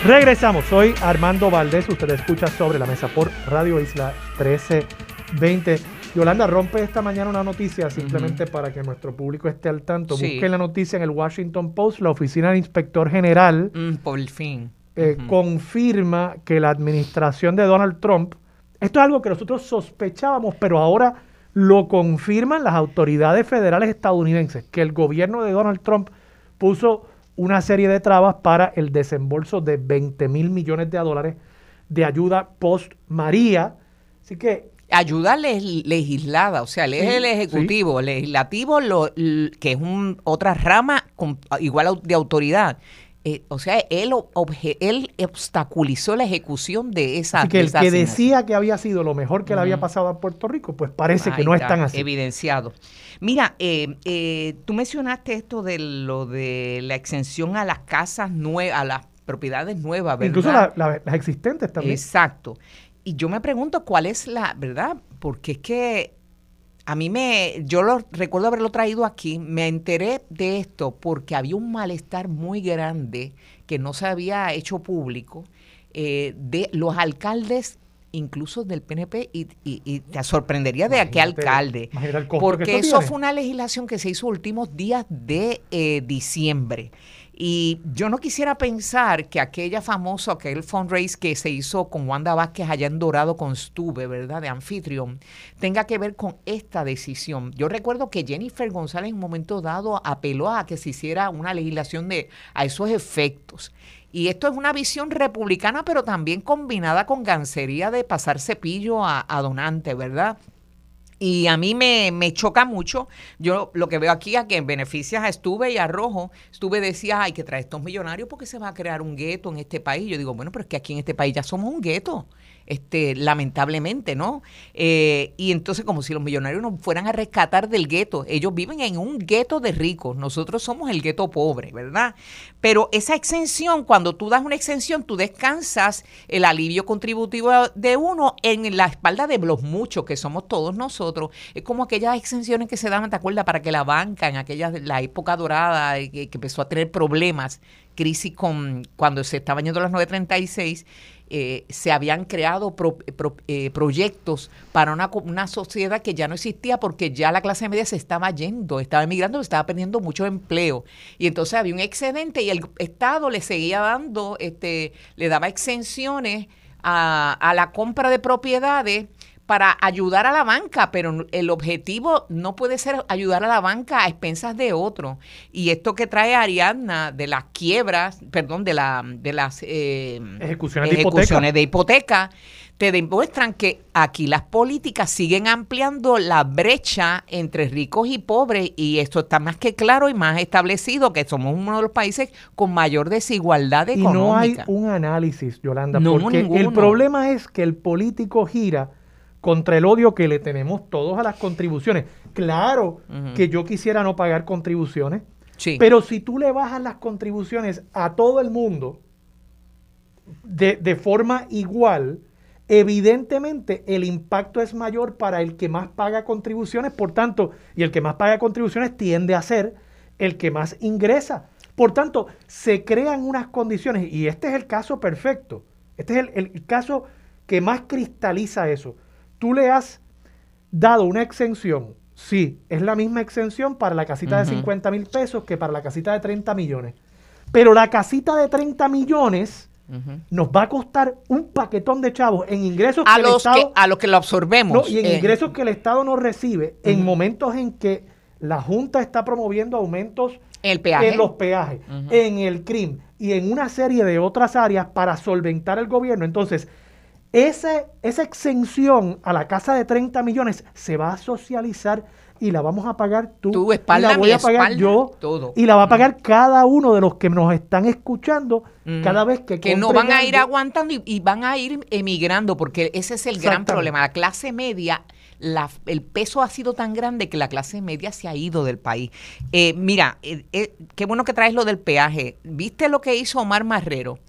B: Regresamos, soy Armando Valdés, usted escucha Sobre la Mesa por Radio Isla trece veinte. Yolanda, rompe esta mañana una noticia simplemente uh-huh. para que nuestro público esté al tanto. Sí. Busquen la noticia en el Washington Post. La oficina del inspector general
D: mm, por el fin.
B: Eh, uh-huh. confirma que la administración de Donald Trump, esto es algo que nosotros sospechábamos, pero ahora lo confirman las autoridades federales estadounidenses, que el gobierno de Donald Trump puso una serie de trabas para el desembolso de veinte mil millones de dólares de ayuda post-María. Así que...
D: Ayuda leg- legislada, o sea, él sí, es el ejecutivo, sí. legislativo, lo, l- que es un, otra rama con, igual de autoridad. Eh, o sea, él, obje- él obstaculizó la ejecución de esa
B: Así que el
D: esa
B: que decía que había sido lo mejor que uh-huh. le había pasado a Puerto Rico, pues parece Ahí que no
D: está,
B: es tan así.
D: Evidenciado. Mira, eh, eh, tú mencionaste esto de lo de la exención a las casas nuevas, a las propiedades nuevas, ¿verdad?
B: Incluso la, la, las existentes también.
D: Exacto. Y yo me pregunto cuál es la, ¿verdad? Porque es que a mí me, yo lo recuerdo haberlo traído aquí, me enteré de esto porque había un malestar muy grande que no se había hecho público eh, de los alcaldes, incluso del P N P, y, y, y te sorprendería de a qué alcalde, porque eso tiene. Fue una legislación que se hizo últimos días de eh, diciembre. Y yo no quisiera pensar que aquella famosa, aquel fundraise que se hizo con Wanda Vázquez allá en Dorado con Stuve, ¿verdad?, de anfitrión, tenga que ver con esta decisión. Yo recuerdo que Jennifer González en un momento dado apeló a que se hiciera una legislación de a esos efectos. Y esto es una visión republicana, pero también combinada con gancería de pasar cepillo a, a donante, ¿verdad? Y a mí me, me choca mucho. Yo lo que veo aquí a que beneficias a Stuve y a Rojo. Stuve decía, hay que traer estos millonarios porque se va a crear un gueto en este país. Yo digo, bueno, pero es que aquí en este país ya somos un gueto. Este, lamentablemente, ¿no? Eh, y entonces como si los millonarios nos fueran a rescatar del gueto. Ellos viven en un gueto de ricos, nosotros somos el gueto pobre, ¿verdad? Pero esa exención, cuando tú das una exención, tú descansas el alivio contributivo de uno en la espalda de los muchos, que somos todos nosotros. Es como aquellas exenciones que se daban, ¿te acuerdas? Para que la banca, en aquella, la época dorada, que, que empezó a tener problemas, crisis con cuando se estaban yendo las nueve treinta y seis, Eh, se habían creado pro, pro, eh, proyectos para una, una sociedad que ya no existía porque ya la clase media se estaba yendo, estaba emigrando, estaba perdiendo mucho empleo. Y entonces había un excedente y el Estado le seguía dando, este, le daba exenciones a, a la compra de propiedades para ayudar a la banca, pero el objetivo no puede ser ayudar a la banca a expensas de otro. Y esto que trae Ariadna de las quiebras, perdón, de, la, de las eh,
B: ejecuciones,
D: ejecuciones
B: de, hipoteca.
D: de hipoteca, te demuestran que aquí las políticas siguen ampliando la brecha entre ricos y pobres, y esto está más que claro y más establecido, que somos uno de los países con mayor desigualdad
B: y
D: económica.
B: Y no hay un análisis, Yolanda,
D: no,
B: porque
D: ninguno.
B: El problema es que el político gira contra el odio que le tenemos todos a las contribuciones. Claro uh-huh. que yo quisiera no pagar contribuciones, sí. pero si tú le bajas las contribuciones a todo el mundo de, de forma igual, evidentemente el impacto es mayor para el que más paga contribuciones, por tanto, y el que más paga contribuciones tiende a ser el que más ingresa. Por tanto, se crean unas condiciones, y este es el caso perfecto, este es el, el caso que más cristaliza eso. Tú le has dado una exención, sí, es la misma exención para la casita uh-huh. de cincuenta mil pesos que para la casita de treinta millones. Pero la casita de treinta millones uh-huh. nos va a costar un paquetón de chavos en ingresos
D: a
B: que
D: los
B: el Estado...
D: Que, a los que lo absorbemos.
B: No, y en
D: eh.
B: ingresos que el Estado no recibe uh-huh. en momentos en que la Junta está promoviendo aumentos
D: el peaje.
B: en los peajes, uh-huh. en el C R I M y en una serie de otras áreas para solventar el gobierno. Entonces, Ese, esa exención a la casa de treinta millones se va a socializar y la vamos a pagar tú,
D: tu espalda,
B: y la voy
D: mi
B: a pagar
D: espalda,
B: yo
D: todo.
B: Y la va a pagar mm. cada uno de los que nos están escuchando mm. cada vez que
D: que no van a ir aguantando y, y van a ir emigrando, porque ese es el gran problema. La clase media, la, el peso ha sido tan grande que la clase media se ha ido del país. Eh, mira, eh, eh, qué bueno que traes lo del peaje. ¿Viste lo que hizo Omar Marrero?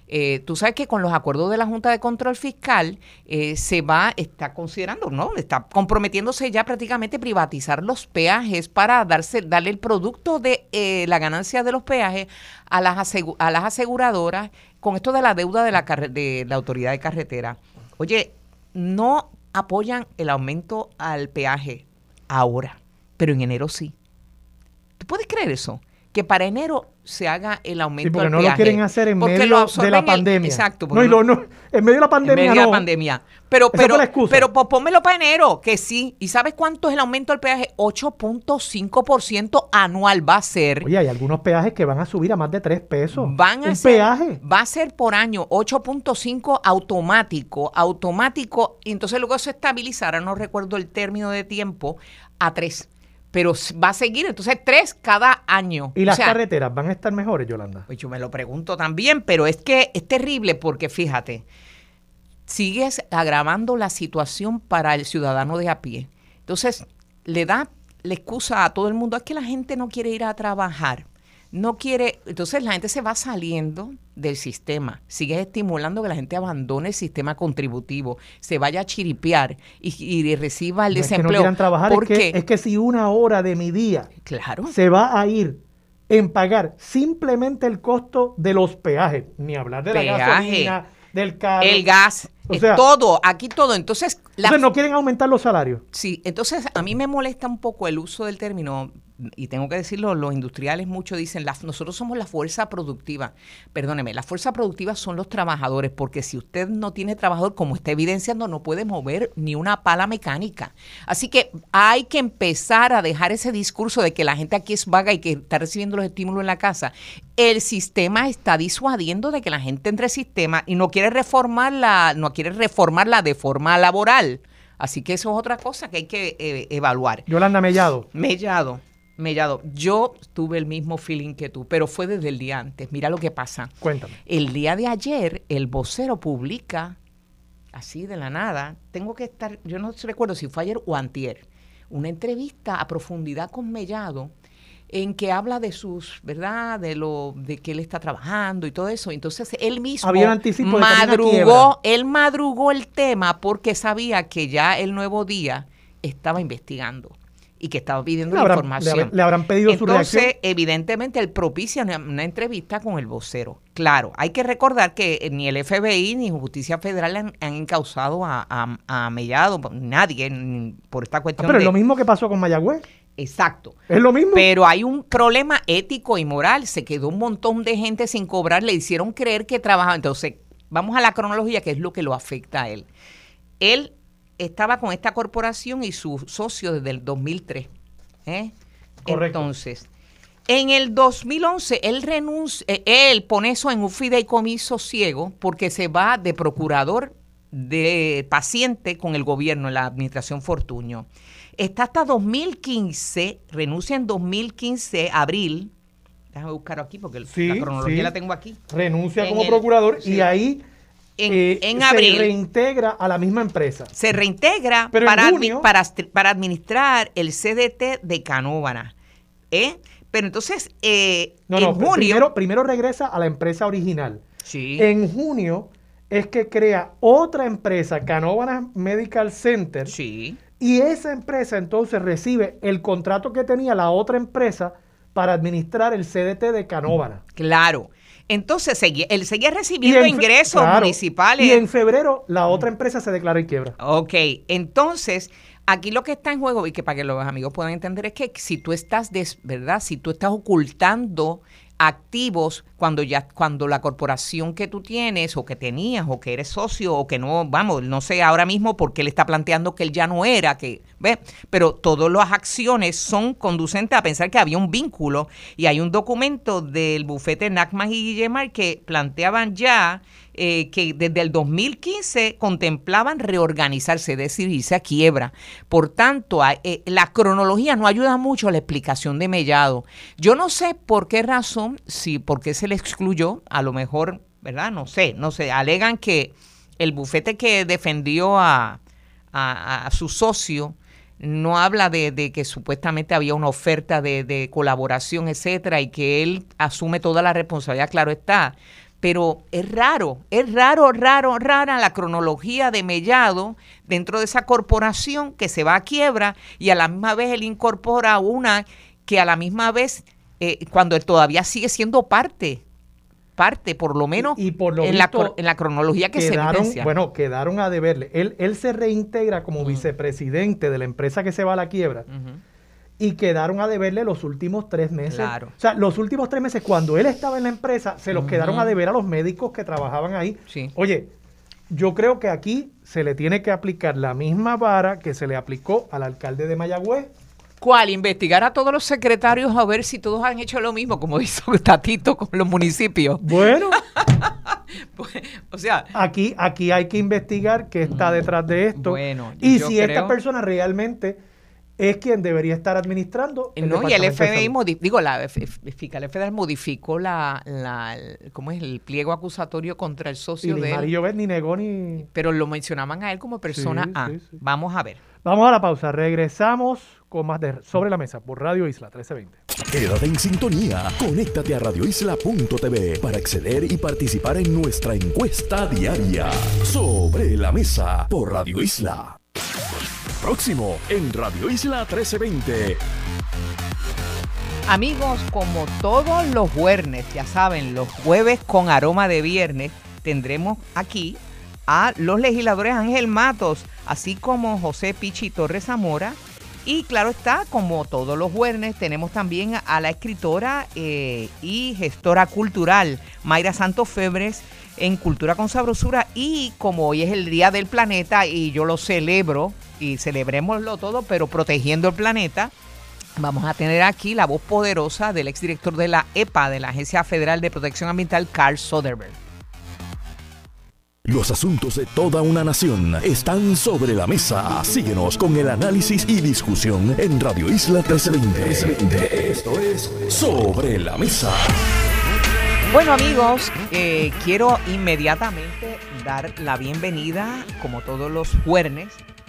D: Eh, tú sabes que con los acuerdos de la Junta de Control Fiscal eh, se va, está considerando, ¿no? Está comprometiéndose ya prácticamente privatizar los peajes para darse, darle el producto de eh, la ganancia de los peajes a las, asegu- a las aseguradoras con esto de la deuda de la, carre- de la Autoridad de Carretera. Oye, no apoyan el aumento al peaje ahora, pero en enero sí. ¿Tú puedes creer eso? Que para enero se haga el aumento
B: sí, porque
D: al
B: no
D: peaje.
B: lo quieren hacer en
D: Porque
B: medio
D: absorben
B: de la
D: el-
B: pandemia.
D: exacto.
B: No, y lo, no, en medio de la pandemia
D: en medio de
B: no.
D: la pandemia. Pero,
B: Esa
D: pero,
B: fue la excusa.
D: pero pues, pónmelo para enero, que sí. ¿Y sabes cuánto es el aumento del peaje? ocho punto cinco por ciento anual va a ser.
B: Oye, hay algunos peajes que van a subir a más de tres pesos.
D: Van a
B: Un
D: ser,
B: peaje.
D: Va a ser por año ocho punto cinco automático, automático, y entonces luego se estabilizará, no recuerdo el término de tiempo, a tres. Pero va a seguir, entonces tres cada año.
B: ¿Y
D: O
B: las
D: sea,
B: carreteras van a estar mejores, Yolanda?
D: pues yo me lo pregunto también, pero es que es terrible porque fíjate, sigues agravando la situación para el ciudadano de a pie. Entonces, le da la excusa a todo el mundo, es que la gente no quiere ir a trabajar, no quiere, entonces la gente se va saliendo del sistema, sigues estimulando que la gente abandone el sistema contributivo, se vaya a chiripear y, y reciba el
B: No es que no
D: desempleo.
B: quieran trabajar,
D: ¿Por
B: es que,
D: qué?
B: es que si una hora de mi día
D: Claro.
B: se va a ir en pagar simplemente el costo de los peajes, ni hablar de la
D: Peaje.
B: gasolina, del carro.
D: El gas,
B: O
D: eh,
B: sea,
D: todo, aquí todo. Entonces, la
B: Entonces no quieren aumentar los salarios.
D: Sí, entonces a mí me molesta un poco el uso del término, y tengo que decirlo, los industriales mucho dicen, la, nosotros somos la fuerza productiva. Perdóneme, la fuerza productiva son los trabajadores, porque si usted no tiene trabajador, como está evidenciando, no puede mover ni una pala mecánica. Así que hay que empezar a dejar ese discurso de que la gente aquí es vaga y que está recibiendo los estímulos en la casa. El sistema está disuadiendo de que la gente entre al sistema y no quiere reformar la, no quiere reformar la de forma laboral. Así que eso es otra cosa que hay que eh, evaluar.
B: Yolanda Mellado.
D: Mellado, Mellado, yo tuve el mismo feeling que tú, pero fue desde el día antes. Mira lo que pasa.
B: Cuéntame.
D: El día de ayer, el vocero publica, así de la nada, tengo que estar, yo no recuerdo si fue ayer o antier, una entrevista a profundidad con Mellado, en que habla de sus, ¿verdad?, de lo de que él está trabajando y todo eso. Entonces, él mismo
B: Había un anticipo de que había una
D: madrugó,
B: quiebra.
D: él madrugó el tema porque sabía que ya el Nuevo Día estaba investigando y que estaba pidiendo
B: Le habrán-
D: información.
B: le habrán- le habrán pedido su
D: Entonces,
B: reacción.
D: evidentemente, él propicia una, una entrevista con el vocero. Claro, hay que recordar que ni el F B I ni Justicia Federal han, han encausado a, a, a Mellado, nadie, ni por esta
B: Ah,
D: cuestión
B: pero es
D: de...
B: lo mismo que pasó con Mayagüez.
D: Exacto.
B: Es lo mismo.
D: Pero hay un problema ético y moral. Se quedó un montón de gente sin cobrar. Le hicieron creer que trabajaba. Entonces, vamos a la cronología, que es lo que lo afecta a él. Él estaba con esta corporación y su socio desde el dos mil tres. ¿eh?
B: Correcto.
D: Entonces, en el dos mil once, él renuncia, eh, él pone eso en un fideicomiso ciego porque se va de procurador de paciente con el gobierno, en la administración Fortuño. Está hasta dos mil quince, renuncia en dos mil quince, abril. Déjame buscarlo aquí porque
B: Sí,
D: la cronología
B: sí.
D: la tengo aquí.
B: Renuncia
D: En
B: como
D: el-
B: procurador
D: sí.
B: y ahí
D: En,
B: eh,
D: en
B: se
D: abril
B: reintegra a la misma empresa.
D: se reintegra
B: Pero en
D: para, admi-
B: junio-
D: para, astri- para administrar el C D T de Canóvana. ¿eh? Pero entonces, eh,
B: No,
D: en
B: no,
D: junio...
B: primero, primero regresa a la empresa original.
D: sí,
B: En junio es que crea otra empresa, Canóvana Medical Center,
D: sí.
B: y esa empresa entonces recibe el contrato que tenía la otra empresa para administrar el C D T de Canóvana.
D: Claro. Entonces, seguía, él seguía recibiendo
B: en fe-
D: ingresos
B: claro,
D: municipales.
B: Y en febrero la otra empresa se declara en quiebra.
D: Ok, entonces, aquí lo que está en juego, y que para que los amigos puedan entender, es que si tú estás, des, ¿verdad? Si tú estás ocultando activos cuando ya cuando la corporación que tú tienes o que tenías o que eres socio o que no, vamos, no sé ahora mismo porque él está planteando que él ya no era, que ve, pero todas las acciones son conducentes a pensar que había un vínculo y hay un documento del bufete Nachman y Guillemar que planteaban ya eh, que desde el dos mil quince contemplaban reorganizarse, es decir, irse a quiebra. Por tanto, a, eh, la cronología no ayuda mucho a la explicación de Mellado. Yo no sé por qué razón, si por qué se le excluyó, a lo mejor, ¿verdad? No sé, no sé, alegan que el bufete que defendió a, a, a su socio no habla de, de que supuestamente había una oferta de, de colaboración, etcétera, y que él asume toda la responsabilidad, claro está. pero es raro, es raro, raro, rara la cronología de Mellado dentro de esa corporación que se va a quiebra y a la misma vez él incorpora una que a la misma vez, eh, cuando él todavía sigue siendo parte, parte por lo menos
B: y, y por lo
D: en,
B: visto,
D: la, en la cronología que
B: quedaron,
D: se evidencia.
B: Bueno, quedaron a deberle. Él, él se reintegra como mm. vicepresidente de la empresa que se va a la quiebra. Uh-huh. Y quedaron a deberle los últimos tres meses.
D: Claro.
B: O sea, los últimos tres meses, cuando él estaba en la empresa, se los uh-huh. quedaron a deber a los médicos que trabajaban ahí.
D: Sí.
B: Oye, yo creo que aquí se le tiene que aplicar la misma vara que se le aplicó al alcalde de Mayagüez.
D: ¿Cuál? Investigar a todos los secretarios a ver si todos han hecho lo mismo, como hizo Tatito con los municipios.
B: Bueno.
D: Pues, o sea,
B: aquí, aquí hay que investigar qué está detrás de esto.
D: Bueno,
B: y
D: yo
B: si
D: creo...
B: esta persona realmente es quien debería estar administrando el
D: no, y el F B I,
B: modi-
D: digo, la Fiscalía Federal modificó la, la el, ¿cómo es? El pliego acusatorio contra el socio
B: y
D: de él.
B: Marillo Bet ni negó ni...
D: Pero lo mencionaban a él como persona
B: sí,
D: A.
B: Sí, sí.
D: Vamos a ver.
B: Vamos a la pausa. Regresamos con más de Sobre la Mesa por Radio Isla trece veinte.
A: Quédate en sintonía. Conéctate a radio isla punto t v para acceder y participar en nuestra encuesta diaria. Sobre la Mesa por Radio Isla. Próximo en Radio Isla trece veinte.
D: Amigos, como todos los jueves, ya saben, los jueves con aroma de viernes, tendremos aquí a los legisladores Ángel Matos, así como José Pichi Torres Zamora. Y claro está, como todos los jueves, tenemos también a la escritora eh, y gestora cultural Mayra Santos Febres en Cultura con Sabrosura. Y como hoy es el Día del Planeta y yo lo celebro, y celebrémoslo todo, pero protegiendo el planeta, vamos a tener aquí la voz poderosa del exdirector de la E P A, de la Agencia Federal de Protección Ambiental, Carl Soderberg.
A: Los asuntos de toda una nación están sobre la mesa. Síguenos con el análisis y discusión en Radio Isla trece veinte. Esto es Sobre la Mesa.
D: Bueno, amigos, eh, quiero inmediatamente dar la bienvenida, como todos los jueves,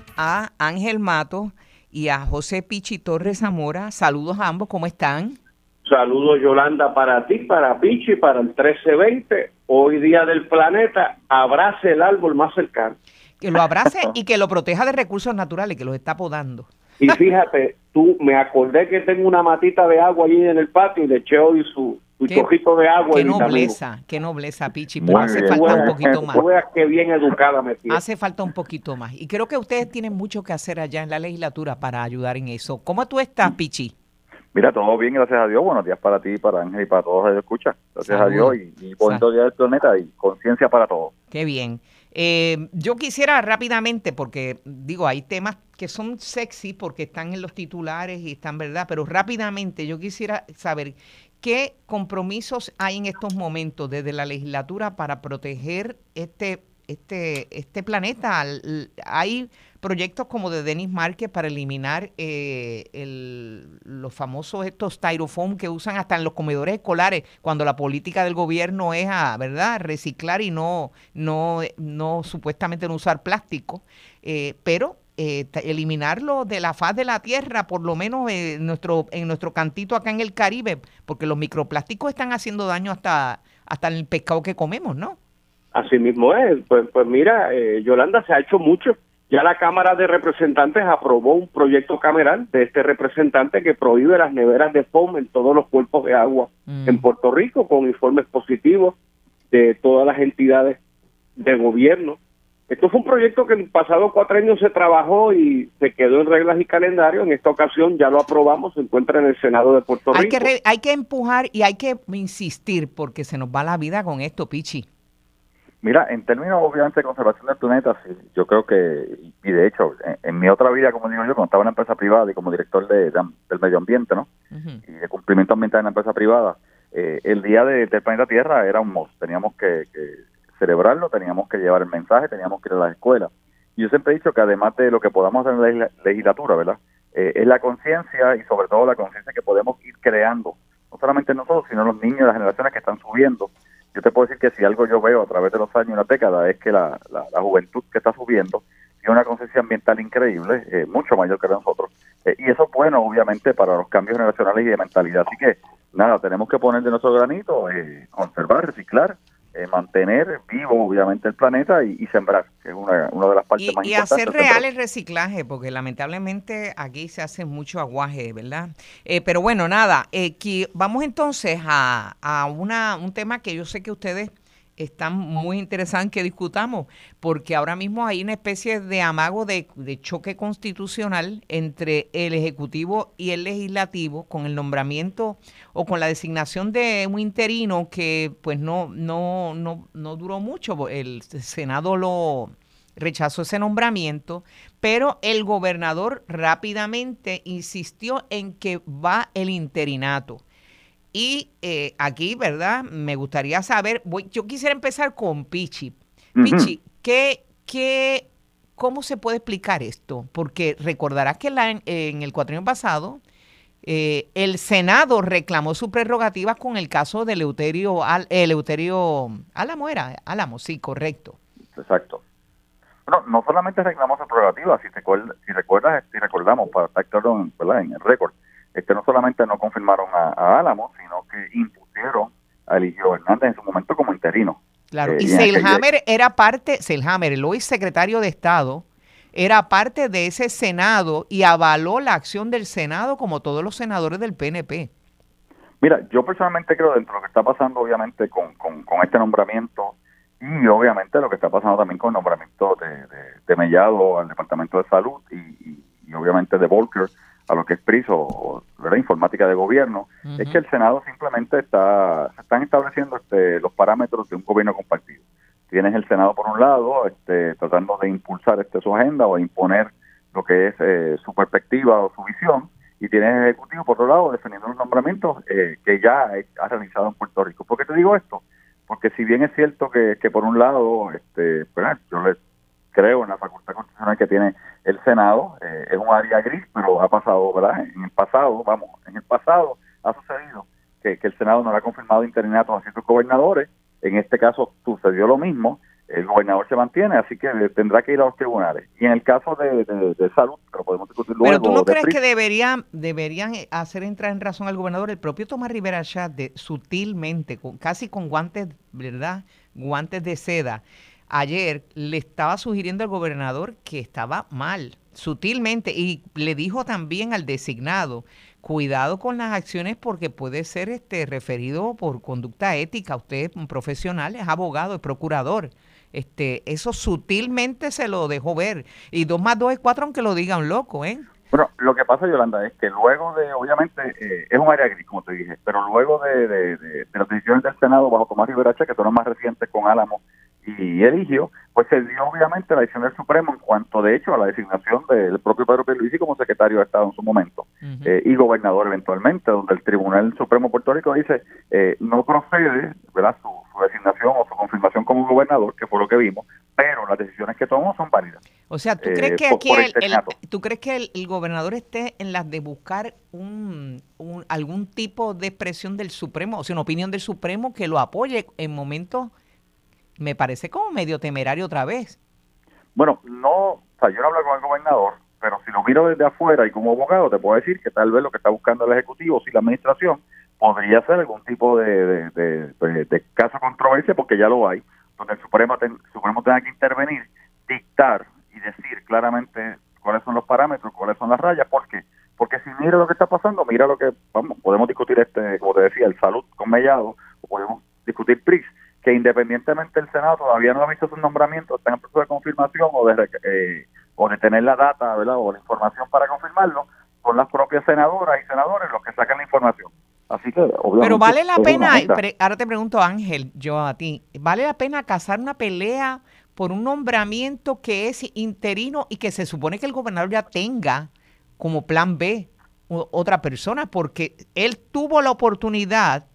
D: a Ángel Matos y a José Pichi Torres Zamora. Saludos a ambos, ¿cómo están?
E: Saludos, Yolanda, para ti, para Pichi, para el trece veinte. Hoy Día del Planeta, abrace el árbol más cercano.
D: Que lo abrace y que lo proteja de recursos naturales, que los está podando.
E: Y fíjate, tú, me acordé que tengo una matita de agua allí en el patio y le eché hoy su, su
D: qué,
E: chojito de agua.
D: Qué nobleza, qué nobleza, Pichi, pero hace
E: bien.
D: falta
E: Tú
D: un poquito más.
E: Tú veas qué bien educada me tiene.
D: Hace falta un poquito más. Y creo que ustedes tienen mucho que hacer allá en la legislatura para ayudar en eso. ¿Cómo tú estás, Pichi?
F: Mira, todo bien, gracias a Dios. Buenos días para ti, para Ángel y para todos los que escuchan. Gracias Salud. a Dios y, y bonito Día del Planeta y conciencia para todos.
D: Qué bien. Eh, yo quisiera rápidamente, porque digo, hay temas que son sexy porque están en los titulares y están, ¿verdad? Pero rápidamente yo quisiera saber qué compromisos hay en estos momentos desde la legislatura para proteger este este este planeta. Hay proyectos como de Denis Márquez para eliminar eh, el, los famosos estos styrofoam que usan hasta en los comedores escolares cuando la política del gobierno es a, ¿verdad?, reciclar y no no no supuestamente no usar plástico, eh, pero eh, eliminarlo de la faz de la tierra, por lo menos en nuestro en nuestro cantito acá en el Caribe, porque los microplásticos están haciendo daño hasta hasta el pescado que comemos, ¿no?
E: Así mismo es. Pues, pues mira, eh, Yolanda, se ha hecho mucho. Ya la Cámara de Representantes aprobó un proyecto cameral de este representante que prohíbe las neveras de foam en todos los cuerpos de agua mm. en Puerto Rico, con informes positivos de todas las entidades de gobierno. Esto fue un proyecto que en el pasado cuatro años se trabajó y se quedó en reglas y calendario. En esta ocasión ya lo aprobamos, se encuentra en el Senado de Puerto Rico.
D: Hay que, re, hay que empujar y hay que insistir porque se nos va la vida con esto, Pichi.
F: Mira, en términos obviamente de conservación del planeta, sí, yo creo que, y de hecho, en, en mi otra vida, como digo yo, cuando estaba en la empresa privada y como director de, de, del medio ambiente, ¿no? Uh-huh. Y de cumplimiento ambiental en la empresa privada, eh, el día de, del planeta Tierra era un must. Teníamos que, que celebrarlo, teníamos que llevar el mensaje, teníamos que ir a las escuelas. Y yo siempre he dicho que además de lo que podamos hacer en la legislatura, ¿verdad? Eh, es la conciencia y sobre todo la conciencia que podemos ir creando, no solamente nosotros, sino los niños, las generaciones que están subiendo. Yo te puedo decir que si algo yo veo a través de los años y las décadas es que la, la, la juventud que está subiendo tiene una conciencia ambiental increíble, eh, mucho mayor que nosotros. Eh, y eso es bueno, obviamente, para los cambios generacionales y de mentalidad. Así que, nada, tenemos que poner de nuestro granito, eh, conservar, reciclar, eh, mantener vivo, obviamente, el planeta y, y sembrar, que es una, una de las partes
D: y,
F: más
D: y
F: importantes.
D: Y hacer real el reciclaje, porque lamentablemente aquí se hace mucho aguaje, ¿verdad? Eh, pero bueno, nada, eh, que vamos entonces a, a una, un tema que yo sé que ustedes están muy interesados en que discutamos, porque ahora mismo hay una especie de amago de, de choque constitucional entre el Ejecutivo y el Legislativo con el nombramiento o con la designación de un interino que pues no, no, no, no duró mucho. El Senado lo rechazó ese nombramiento, pero el gobernador rápidamente insistió en que va el interinato. Y eh, aquí, ¿verdad? Me gustaría saber, voy, yo quisiera empezar con Pichi. Uh-huh. Pichi, ¿qué, qué, ¿cómo se puede explicar esto? Porque recordarás que la, en, en el cuatrienio pasado, eh, el Senado reclamó sus prerrogativas con el caso de Eleuterio, Al, Eleuterio Álamo, ¿era? Álamo, sí, correcto.
F: Exacto. Bueno, no solamente reclamó sus prerrogativas, si, recuerda, si recuerdas, si recordamos, para estar claro en, ¿verdad? en el récord, Este, no solamente no confirmaron a, a Álamo, sino que impusieron a Eligio Hernández en su momento como interino.
D: Claro, eh, y, y Selhammer era parte, Selhammer, el hoy secretario de Estado, era parte de ese Senado y avaló la acción del Senado como todos los senadores del P N P.
F: Mira, yo personalmente creo dentro de lo que está pasando obviamente con, con, con este nombramiento y obviamente lo que está pasando también con el nombramiento de, de, de Mellado al Departamento de Salud y, y, y obviamente de Volker a lo que es P R I S o, ¿verdad? Informática de Gobierno, uh-huh. es que el Senado simplemente está, se están estableciendo este, los parámetros de un gobierno compartido. Tienes el Senado por un lado, este, tratando de impulsar este, su agenda o imponer lo que es eh, su perspectiva o su visión, y tienes el Ejecutivo por otro lado defendiendo los nombramientos eh, que ya ha realizado en Puerto Rico. ¿Por qué te digo esto? Porque si bien es cierto que, que por un lado, este, ¿verdad? yo les creo en la facultad constitucional que tiene el Senado, eh, es un área gris, pero ha pasado, ¿verdad? En el pasado, vamos, en el pasado ha sucedido que, que el Senado no le ha confirmado interinatos a ciertos gobernadores, en este caso sucedió lo mismo, el gobernador se mantiene, así que tendrá que ir a los tribunales. Y en el caso de, de, de salud, que lo podemos discutir luego.
D: Pero tú no
F: de
D: crees
F: P R I S,
D: que deberían deberían hacer entrar en razón al gobernador, el propio Tomás Rivera Chat, de, sutilmente, con, casi con guantes, ¿verdad? Guantes de seda. Ayer le estaba sugiriendo al gobernador que estaba mal, sutilmente, y le dijo también al designado, cuidado con las acciones porque puede ser este referido por conducta ética. Usted es un profesional, es abogado, es procurador. Este, eso sutilmente se lo dejó ver. Y dos más dos es cuatro, aunque lo diga un loco, ¿eh?
F: Bueno, lo que pasa, Yolanda, es que luego de, obviamente, eh, es un área gris, como te dije, pero luego de, de, de, de las decisiones del Senado bajo Tomás Rivera Chat, que son las más recientes con Álamo y Eligio, pues se dio obviamente la decisión del Supremo en cuanto, de hecho, a la designación del propio Pedro Pierluisi como secretario de Estado en su momento, uh-huh. eh, y gobernador eventualmente, donde el Tribunal Supremo de Puerto Rico dice eh, no procede, ¿verdad?, su, su designación o su confirmación como gobernador, que fue lo que vimos, pero las decisiones que tomó son válidas.
D: O sea, ¿tú crees que eh, aquí el, el, ¿tú crees que el, el gobernador esté en las de buscar un, un algún tipo de expresión del Supremo, o sea, una opinión del Supremo que lo apoye en momentos? Me parece como medio temerario otra vez.
F: Bueno, no, o sea, yo no hablo con el gobernador, pero si lo miro desde afuera y como abogado te puedo decir que tal vez lo que está buscando el Ejecutivo, si la Administración, podría ser algún tipo de, de, de, de, de caso de controversia, porque ya lo hay, donde el Supremo, ten, el Supremo tenga que intervenir, dictar y decir claramente cuáles son los parámetros, cuáles son las rayas. ¿Por qué? Porque si mira lo que está pasando, mira lo que, vamos, podemos discutir, este, como te decía, el salud con Mellado, o podemos discutir P R I S, que independientemente el Senado todavía no ha visto su nombramiento, está en proceso de confirmación o de, eh, o de tener la data, ¿verdad?, o la información para confirmarlo, son las propias senadoras y senadores los que sacan la información. Así que, obviamente,
D: pero vale la pena, pre, ahora te pregunto, Ángel, yo a ti, ¿vale la pena cazar una pelea por un nombramiento que es interino y que se supone que el gobernador ya tenga como plan B otra persona? Porque él tuvo la oportunidad,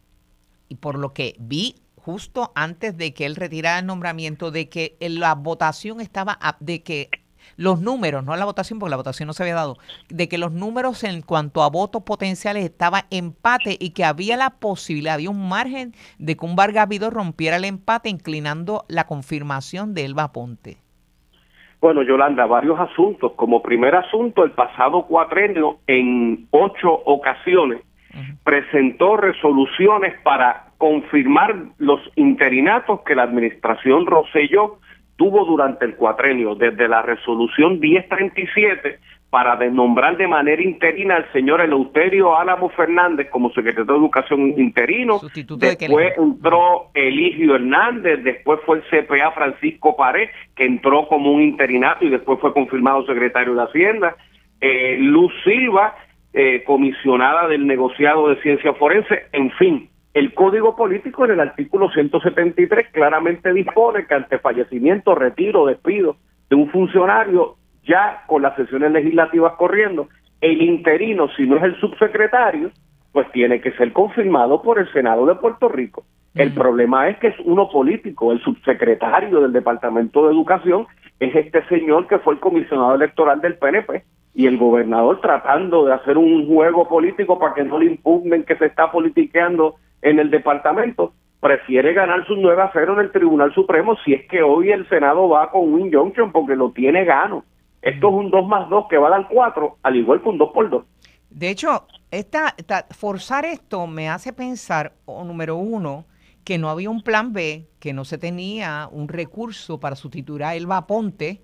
D: y por lo que vi justo antes de que él retirara el nombramiento, de que la votación estaba, de que los números, no la votación porque la votación no se había dado, de que los números en cuanto a votos potenciales estaba empate y que había la posibilidad, había un margen de que un Vargas Vidal rompiera el empate, inclinando la confirmación de Elba Ponte.
E: Bueno, Yolanda, varios asuntos. Como primer asunto, el pasado cuatrenio, en ocho ocasiones, uh-huh. presentó resoluciones para confirmar los interinatos que la administración Rosselló tuvo durante el cuatrenio, desde la resolución diez treinta y siete para nombrar de manera interina al señor Eleuterio Álamo Fernández como secretario de Educación interino.
D: Sustituto
E: después
D: de
E: entró Eligio Hernández, después fue el C P A Francisco Pared, que entró como un interinato y después fue confirmado secretario de Hacienda. Eh, Luz Silva, eh, comisionada del negociado de ciencia forense, en fin. El Código Político en el artículo ciento setenta y tres claramente dispone que ante fallecimiento, retiro, despido de un funcionario, ya con las sesiones legislativas corriendo, el interino, si no es el subsecretario, pues tiene que ser confirmado por el Senado de Puerto Rico. Uh-huh. El problema es que es uno político. El subsecretario del Departamento de Educación es este señor que fue el comisionado electoral del P N P, y el gobernador, tratando de hacer un juego político para que no le impugnen que se está politiqueando en el departamento, prefiere ganar sus nueve a cero en el Tribunal Supremo, si es que hoy el Senado va con un injunction porque lo tiene gano. Esto es un dos más dos que va a dar cuatro, al igual que un dos por dos.
D: De hecho, esta, esta, forzar esto me hace pensar, oh, número uno, que no había un plan B, que no se tenía un recurso para sustituir a Elba Aponte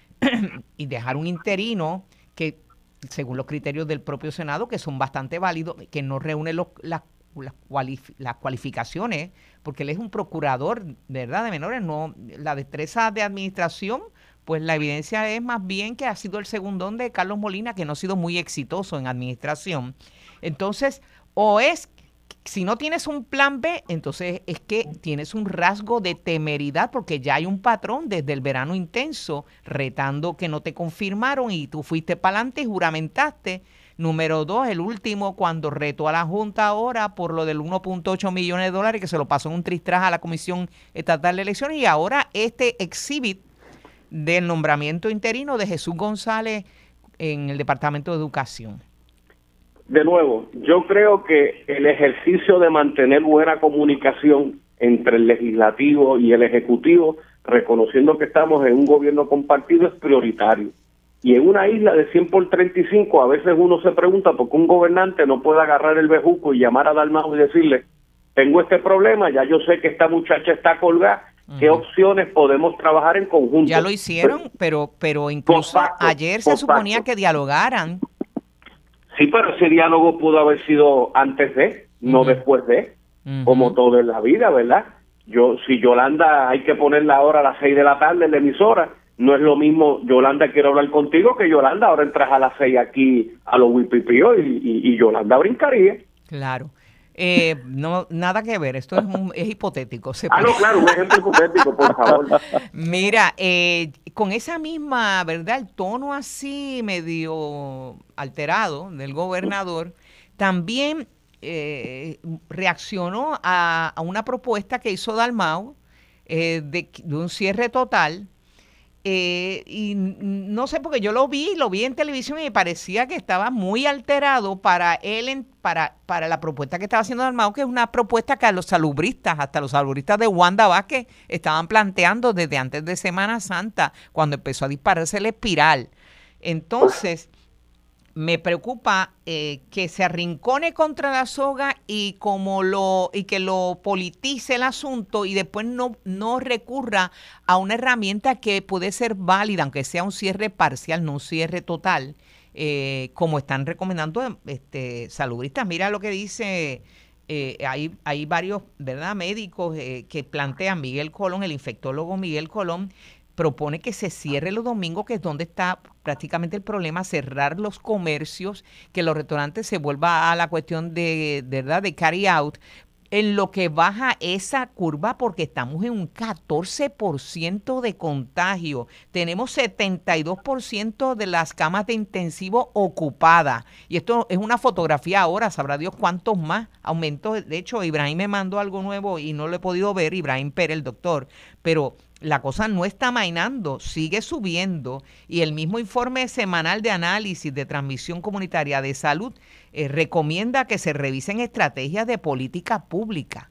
D: y dejar un interino que, según los criterios del propio Senado, que son bastante válidos, que no reúne los, las, las, cualif- las cualificaciones, porque él es un procurador, ¿verdad?, de menores, no la destreza de administración. Pues la evidencia es más bien que ha sido el segundón de Carlos Molina, que no ha sido muy exitoso en administración. Entonces, o es, si no tienes un plan B, entonces es que tienes un rasgo de temeridad, porque ya hay un patrón desde el verano intenso, retando que no te confirmaron y tú fuiste para adelante y juramentaste. Número dos, el último, cuando retó a la Junta ahora por lo del uno punto ocho millones de dólares, que se lo pasó en un tristraje a la Comisión Estatal de Elecciones, y ahora este exhibit del nombramiento interino de Jesús González en el Departamento de Educación.
E: De nuevo, yo creo que el ejercicio de mantener buena comunicación entre el legislativo y el ejecutivo, reconociendo que estamos en un gobierno compartido, es prioritario. Y en una isla de cien por treinta y cinco, a veces uno se pregunta por qué un gobernante no puede agarrar el bejuco y llamar a Dalmau y decirle, tengo este problema, ya yo sé que esta muchacha está colgada, ¿qué uh-huh. opciones podemos trabajar en conjunto?
D: Ya lo hicieron, pero pero incluso
E: Compacto,
D: ayer se
E: compacto.
D: suponía que dialogaran.
E: Sí, pero ese diálogo pudo haber sido antes de, no uh-huh. después de, uh-huh. como todo en la vida, ¿verdad? Yo, si Yolanda hay que ponerla ahora a las seis de la tarde en la emisora, no es lo mismo, Yolanda, quiero hablar contigo, que Yolanda, ahora entras a las seis aquí a los Wipipío y, y, y Yolanda brincaría.
D: Claro. Eh, no, nada que ver, esto es, un, es hipotético.
E: Ah, no, claro, un ejemplo hipotético, por favor.
D: Mira, eh, con esa misma, ¿verdad? El tono así medio alterado del gobernador, también eh, reaccionó a, a una propuesta que hizo Dalmau eh, de, de un cierre total. Eh, y no sé, porque yo lo vi, lo vi en televisión y me parecía que estaba muy alterado para él, en, para, para la propuesta que estaba haciendo Dalmau, que es una propuesta que a los salubristas, hasta los salubristas de Wanda Vázquez, estaban planteando desde antes de Semana Santa, cuando empezó a dispararse la espiral. Entonces, me preocupa eh, que se arrincone contra la soga y como lo y que lo politice el asunto y después no, no recurra a una herramienta que puede ser válida, aunque sea un cierre parcial, no un cierre total, eh, como están recomendando este, salubristas. Mira lo que dice, eh, hay, hay varios, ¿verdad?, médicos eh, que plantean, Miguel Colón, el infectólogo Miguel Colón, propone que se cierre los domingos, que es donde está prácticamente el problema, cerrar los comercios, que los restaurantes se vuelva a la cuestión de, de, ¿verdad?, de carry out, en lo que baja esa curva, porque estamos en un catorce por ciento de contagio. Tenemos setenta y dos por ciento de las camas de intensivo ocupadas. Y esto es una fotografía ahora, sabrá Dios cuántos más aumentos. De hecho, Ibrahim me mandó algo nuevo y no lo he podido ver, Ibrahim Pérez, el doctor, pero la cosa no está amainando, sigue subiendo, y el mismo informe semanal de análisis de transmisión comunitaria de salud eh, recomienda que se revisen estrategias de política pública.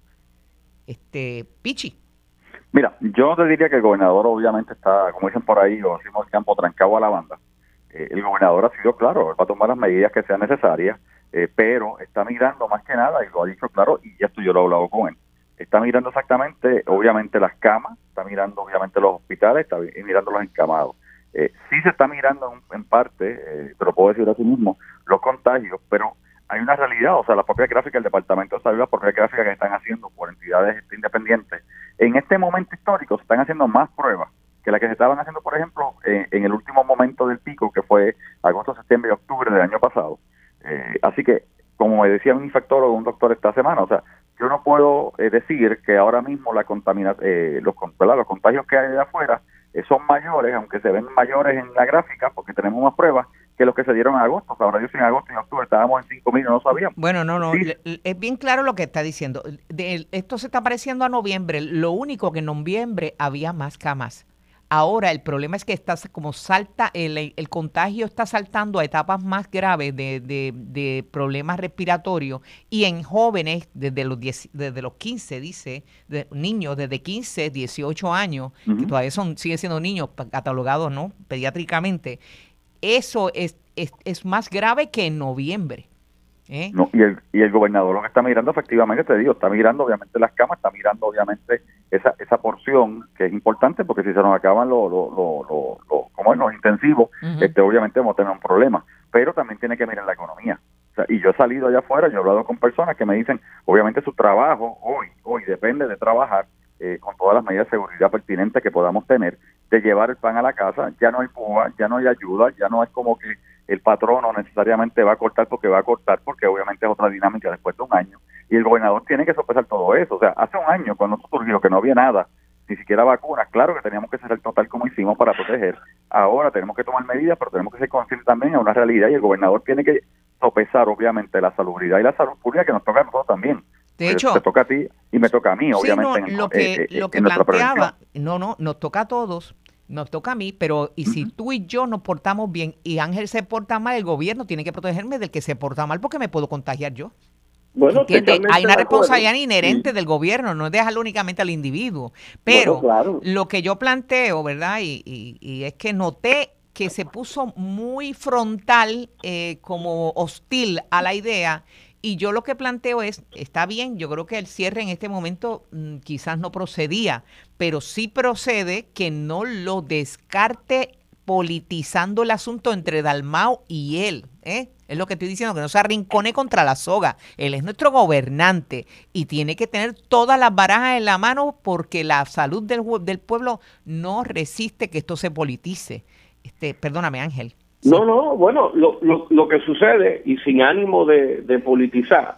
D: Este, Pichi.
F: Mira, yo te diría que el gobernador obviamente está, como dicen por ahí, o decimos campo trancado a la banda. Eh, el gobernador ha sido claro, él va a tomar las medidas que sean necesarias, eh, pero está mirando más que nada, y lo ha dicho claro, y esto yo lo he hablado con él. está mirando exactamente, obviamente, las camas, está mirando, obviamente, los hospitales, está mirando los encamados. Eh, sí se está mirando en, en parte, eh, pero puedo decir así mismo, los contagios, pero hay una realidad, o sea, la propia gráfica del Departamento de Salud, la propia gráfica que están haciendo por entidades independientes, en este momento histórico se están haciendo más pruebas que las que se estaban haciendo, por ejemplo, eh, en el último momento del pico, que fue agosto, septiembre y octubre del año pasado. Eh, así que, como me decía un infectólogo, un doctor esta semana, o sea, yo no puedo eh, decir que ahora mismo la contamina, eh, los, ¿verdad? los contagios que hay de afuera eh, son mayores, aunque se ven mayores en la gráfica, porque tenemos más pruebas, que los que se dieron en agosto. O sea, ahora yo en agosto y en octubre estábamos en cinco mil y no sabíamos.
D: Bueno, no, no,
F: sí.
D: Es bien claro lo que está diciendo. De, esto se está pareciendo a noviembre. Lo único que en noviembre había más camas. Ahora el problema es que está como salta, el, el contagio está saltando a etapas más graves de, de, de problemas respiratorios y en jóvenes desde los diez, desde los quince, dice, de, niños desde quince, dieciocho años, uh-huh. que todavía son siguen siendo niños catalogados, ¿no? Pediátricamente. Eso es, es, es más grave que en noviembre. ¿Eh?
F: No, y, el, y el gobernador lo que está mirando, efectivamente, te digo, está mirando obviamente las camas, está mirando obviamente esa esa porción que es importante, porque si se nos acaban los lo, lo, lo, lo, como es, los intensivos, uh-huh. este, obviamente vamos a tener un problema, pero también tiene que mirar la economía. O sea, y yo he salido allá afuera, yo he hablado con personas que me dicen, obviamente su trabajo hoy, hoy depende de trabajar eh, con todas las medidas de seguridad pertinentes que podamos tener, de llevar el pan a la casa. Ya no hay púa, ya no hay ayuda, ya no es como que el patrono necesariamente va a cortar porque va a cortar, porque obviamente es otra dinámica después de un año. Y el gobernador tiene que sopesar todo eso. O sea, hace un año, cuando esto surgió, que no había nada, ni siquiera vacunas, claro que teníamos que hacer el total como hicimos para proteger. Ahora tenemos que tomar medidas, pero tenemos que ser conscientes también de una realidad, y el gobernador tiene que sopesar, obviamente, la salubridad y la salud pública, que nos toca a nosotros también.
D: De hecho,
F: te toca a ti y me toca a mí,
D: sí,
F: obviamente.
D: No,
F: en,
D: lo que,
F: eh, eh,
D: lo que
F: en
D: planteaba, no, no, nos toca a todos. Nos toca a mí, pero y si uh-huh. tú y yo nos portamos bien y Ángel se porta mal, el gobierno tiene que protegerme del que se porta mal, porque me puedo contagiar yo.
E: Bueno,
D: ¿entiendes? Hay una responsabilidad inherente
E: sí.
D: del gobierno, no es dejarlo únicamente al individuo. Pero
E: bueno, claro.
D: lo que yo planteo, ¿verdad? Y, y, y es que noté que se puso muy frontal, eh, como hostil a la idea. Y yo lo que planteo es, está bien, yo creo que el cierre en este momento mmm, quizás no procedía, pero sí procede que no lo descarte politizando el asunto entre Dalmau y él, ¿eh? Es lo que estoy diciendo, que no se arrincone contra la soga. Él es nuestro gobernante y tiene que tener todas las barajas en la mano, porque la salud del, del pueblo no resiste que esto se politice. Este, perdóname, Ángel.
E: No, no, bueno, lo, lo, lo que sucede, y sin ánimo de, de politizar,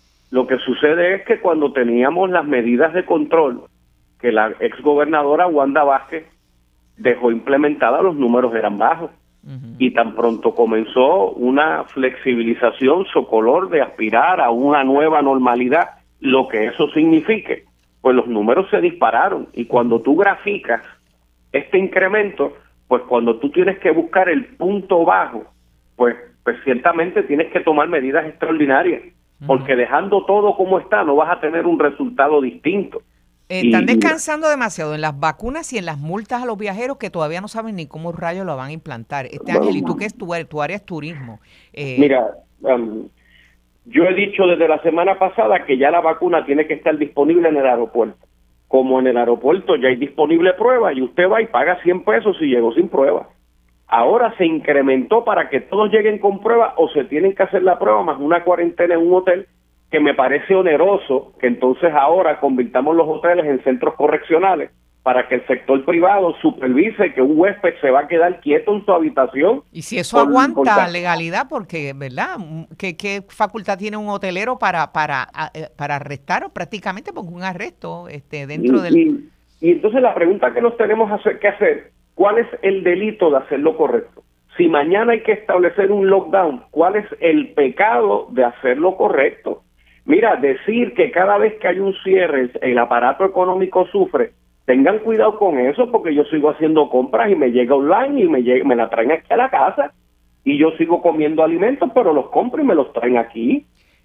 E: lo que sucede es que cuando teníamos las medidas de control que la exgobernadora Wanda Vázquez dejó implementadas, los números eran bajos. Uh-huh. Y tan pronto comenzó una flexibilización socolor de aspirar a una nueva normalidad, lo que eso signifique, pues los números se dispararon. Y cuando tú graficas este incremento, pues cuando tú tienes que buscar el punto bajo, pues, pues ciertamente tienes que tomar medidas extraordinarias, porque dejando todo como está no vas a tener un resultado distinto.
D: Eh, están descansando demasiado en las vacunas y en las multas a los viajeros, que todavía no saben ni cómo rayos lo van a implantar. Este bueno, Ángel, ¿y tú qué es tu, tu área es turismo? Eh,
E: mira, um, yo he dicho desde la semana pasada que ya la vacuna tiene que estar disponible en el aeropuerto. Como en el aeropuerto ya hay disponible prueba y usted va y paga cien pesos si llegó sin prueba. Ahora se incrementó para que todos lleguen con prueba, o se tienen que hacer la prueba más una cuarentena en un hotel, que me parece oneroso que entonces ahora convirtamos los hoteles en centros correccionales para que el sector privado supervise que un huésped se va a quedar quieto en su habitación.
D: Y si eso por, aguanta por legalidad, porque, ¿verdad? ¿Qué, qué facultad tiene un hotelero para para para arrestar, o prácticamente porque un arresto este dentro
E: y,
D: del...
E: Y, y entonces la pregunta que nos tenemos hacer, que hacer, ¿cuál es el delito de hacer lo correcto? Si mañana hay que establecer un lockdown, ¿cuál es el pecado de hacer lo correcto? Mira, decir que cada vez que hay un cierre el aparato económico sufre, tengan cuidado con eso, porque yo sigo haciendo compras y me llega online y me, llega, me la traen aquí a la casa, y yo sigo comiendo alimentos, pero los compro y me los traen aquí.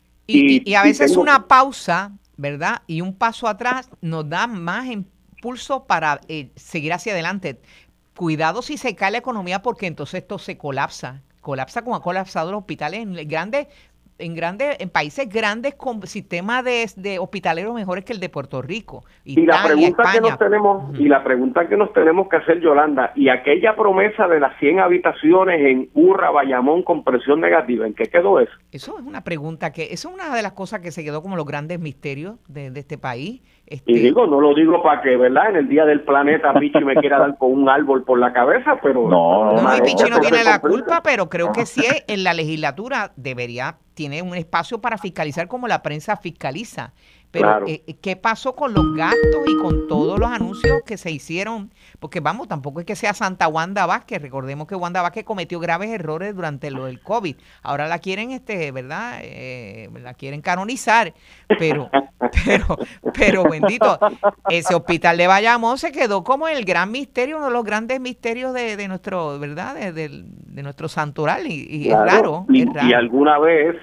D: Y, y, y a veces y tengo... una pausa, ¿verdad? Y un paso atrás nos da más impulso para eh, seguir hacia adelante. Cuidado si se cae la economía, porque entonces esto se colapsa. Colapsa como ha colapsado los hospitales en grandes en grandes, en países grandes con sistemas de, de hospitaleros mejores que el de Puerto Rico.
E: Y la
D: Italia,
E: pregunta
D: España.
E: que nos tenemos,
D: Uh-huh.
E: y la pregunta que nos tenemos que hacer, Yolanda, y aquella promesa de las cien habitaciones en Urra, Bayamón con presión negativa, ¿en qué quedó eso?
D: Eso es una pregunta que, eso es una de las cosas que se quedó como los grandes misterios de, de este país. Este,
E: Y digo, no lo digo para que, ¿verdad? En el día del planeta Pichi me quiera dar con un árbol por la cabeza, pero...
F: No,
D: No, no, y
F: no,
D: Pichi no
F: no,
D: tiene
E: se
D: la
E: complica.
D: culpa, pero creo que sí en la legislatura debería, tiene un espacio para fiscalizar como la prensa fiscaliza. Pero,
E: Claro.
D: eh, ¿qué pasó con los gastos y con todos los anuncios que se hicieron? Porque, vamos, tampoco es que sea Santa Wanda Vázquez. Recordemos que Wanda Vázquez cometió graves errores durante lo del COVID. Ahora la quieren, este, ¿verdad? Eh, la quieren canonizar. Pero, pero, pero, bendito, ese hospital de Bayamón se quedó como el gran misterio, uno de los grandes misterios de, de nuestro, ¿verdad? De, de, de nuestro santoral. Y, y
E: Claro,
D: es raro,
E: y,
D: es raro.
E: y alguna vez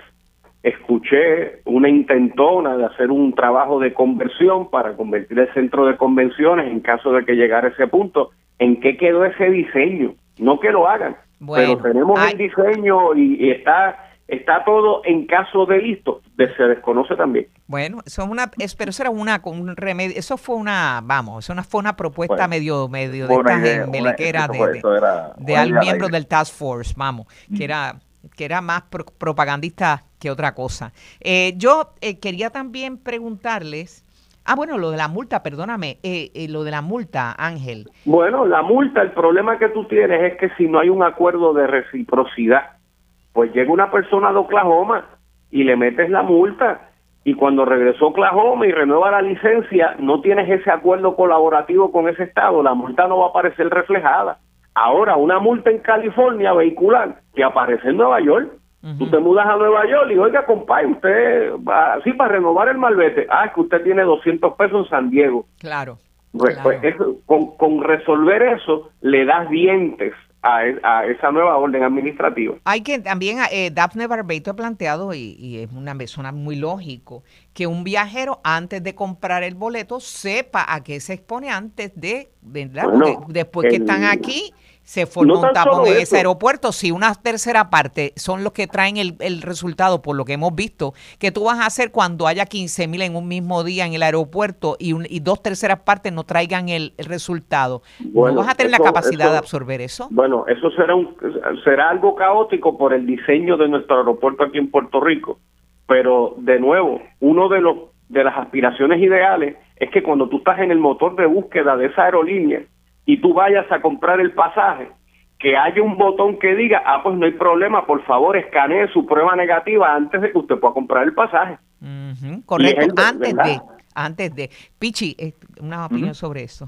E: escuché una intentona de hacer un trabajo de conversión para convertir el centro de convenciones en caso de que llegara a ese punto. ¿En qué quedó ese diseño? No que lo hagan,
D: Bueno,
E: pero tenemos
D: ay.
E: el diseño y, y está está todo en caso de listo, de, se desconoce también.
D: Bueno, eso es una, es, pero eso era una, con un remedio, eso fue una, vamos, eso una, fue una propuesta
F: Bueno,
D: medio, medio de
F: fue una
D: estas
F: idea, una-
D: embelequeras
F: eso
D: de,
F: fue-
D: de,
F: eso era
D: de
F: una
D: al
F: idea al
D: miembro
F: aire.
D: del Task Force, vamos, que era, que era más pro- propagandista que otra cosa. Eh, yo eh, quería también preguntarles, ah, bueno, lo de la multa, perdóname, eh, eh, lo de la multa, Ángel.
E: Bueno, la multa, el problema que tú tienes es que si no hay un acuerdo de reciprocidad, pues llega una persona de Oklahoma y le metes la multa, y cuando regresó a Oklahoma y renueva la licencia, no tienes ese acuerdo colaborativo con ese estado, la multa no va a aparecer reflejada. Ahora, una multa en California vehicular que aparece en Nueva York,
D: Uh-huh.
E: tú te mudas a Nueva York y, oiga, compadre, usted va así para renovar el malvete, ah, es que usted tiene doscientos pesos en San Diego.
D: Claro.
E: Pues,
D: claro.
E: pues eso, con, con resolver eso, le das dientes a, e- a esa nueva orden administrativa.
D: Hay que también, eh, Daphne Barbeito ha planteado, y, y es una persona muy lógico, que un viajero antes de comprar el boleto sepa a qué se expone antes de, ¿verdad?
E: Bueno,
D: Porque después que
E: el-
D: están aquí, se forma
E: no tan
D: un tapón
E: solo
D: en
E: eso.
D: ese aeropuerto. Si una tercera parte son los que traen el, el resultado, por lo que hemos visto, que tú vas a hacer cuando haya quince mil en un mismo día en el aeropuerto y, un, y dos terceras partes no traigan el, el resultado,
E: Bueno,
D: ¿no vas a tener
E: eso-
D: la capacidad
E: eso-
D: de absorber eso?
E: Bueno, eso será un será algo caótico por el diseño de nuestro aeropuerto aquí en Puerto Rico, pero de nuevo, uno de los de las aspiraciones ideales es que cuando tú estás en el motor de búsqueda de esa aerolínea y tú vayas a comprar el pasaje, que haya un botón que diga, ah, pues no hay problema, por favor, escanee su prueba negativa antes de que usted pueda comprar el pasaje.
D: Ujú, correcto,
E: Y es el-
D: antes
E: ¿verdad?
D: de, antes de. Pichi, eh, una opinión sobre eso.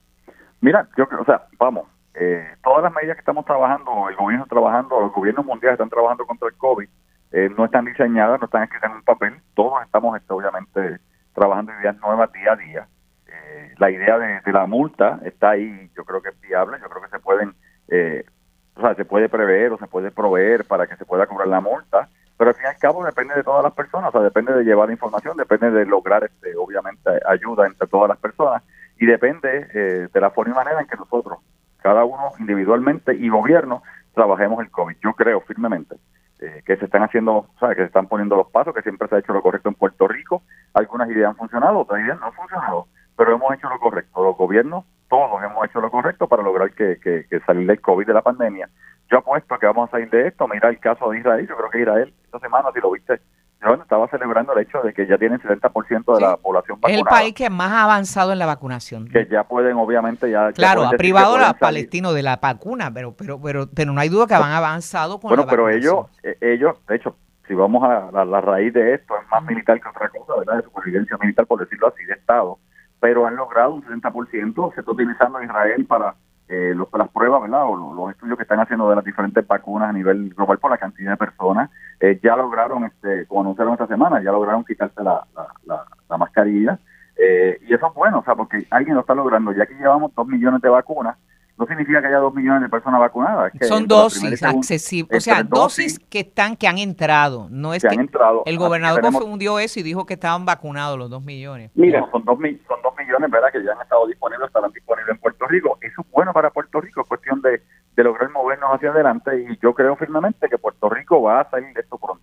F: Mira, yo creo, o sea, vamos, eh, todas las medidas que estamos trabajando, el gobierno está trabajando, los gobiernos mundiales están trabajando contra el COVID, eh, no están diseñadas, no están escritas en un papel, todos estamos este, obviamente trabajando ideas nuevas día a día. Eh, la idea de, de la multa está ahí, yo creo que es viable, yo creo que se pueden, eh, o sea, se puede prever o se puede proveer para que se pueda cobrar la multa, pero al fin y al cabo depende de todas las personas, o sea, depende de llevar información, depende de lograr, este, obviamente, ayuda entre todas las personas, y depende eh, de la forma y manera en que nosotros, cada uno individualmente y gobierno, trabajemos el COVID. Yo creo firmemente eh, que se están haciendo, o sea, que se están poniendo los pasos, que siempre se ha hecho lo correcto en Puerto Rico. Algunas ideas han funcionado, otras ideas no han funcionado, pero hemos hecho lo correcto. Los gobiernos, todos hemos hecho lo correcto para lograr que, que, que salir del COVID, de la pandemia. Yo apuesto a que vamos a salir de esto. Mira el caso de Israel. Yo creo que Israel, esta semana, si lo viste, yo estaba celebrando el hecho de que ya tienen setenta por ciento de
D: Sí.
F: la población
D: Es
F: vacunada.
D: el país que más ha avanzado en la vacunación.
F: Que ya pueden, obviamente, ya... ya
D: Claro,
F: pueden
D: ha
F: decir que
D: privado a
F: pueden
D: los
F: salir.
D: palestinos de la vacuna, pero pero pero pero no hay duda que van avanzado con
F: Bueno,
D: la
F: pero
D: vacunación.
F: ellos, eh, ellos, de hecho, si vamos a la, la raíz de esto, es más militar que otra cosa, ¿verdad? De supervivencia militar, por decirlo así, de Estado. Pero han logrado un setenta por ciento, se está utilizando Israel para eh, los, las pruebas, ¿verdad? O los, los estudios que están haciendo de las diferentes vacunas a nivel global por la cantidad de personas. Eh, ya lograron, este, como anunciaron esta semana, ya lograron quitarse la, la, la, la mascarilla. Eh, y eso es bueno, o sea, porque alguien lo está logrando. Ya que llevamos dos millones de vacunas, no significa que haya dos millones de personas vacunadas. Es que
D: Son
F: entre la primera y
D: dosis
F: segunda-
D: accesibles, o sea,
F: entre
D: dosis que están que han entrado, no es
F: que
D: que
F: han entrado.
D: el
F: Así que
D: gobernador
F: tenemos-
D: confundió eso y dijo que estaban vacunados los dos millones.
E: Mira,
F: No, son dos, mi- son dos millones, ¿verdad? Que ya han estado disponibles, estarán disponibles en Puerto Rico. Eso es bueno para Puerto Rico, es cuestión de, de lograr movernos hacia adelante y yo creo firmemente que Puerto Rico va a salir de esto pronto.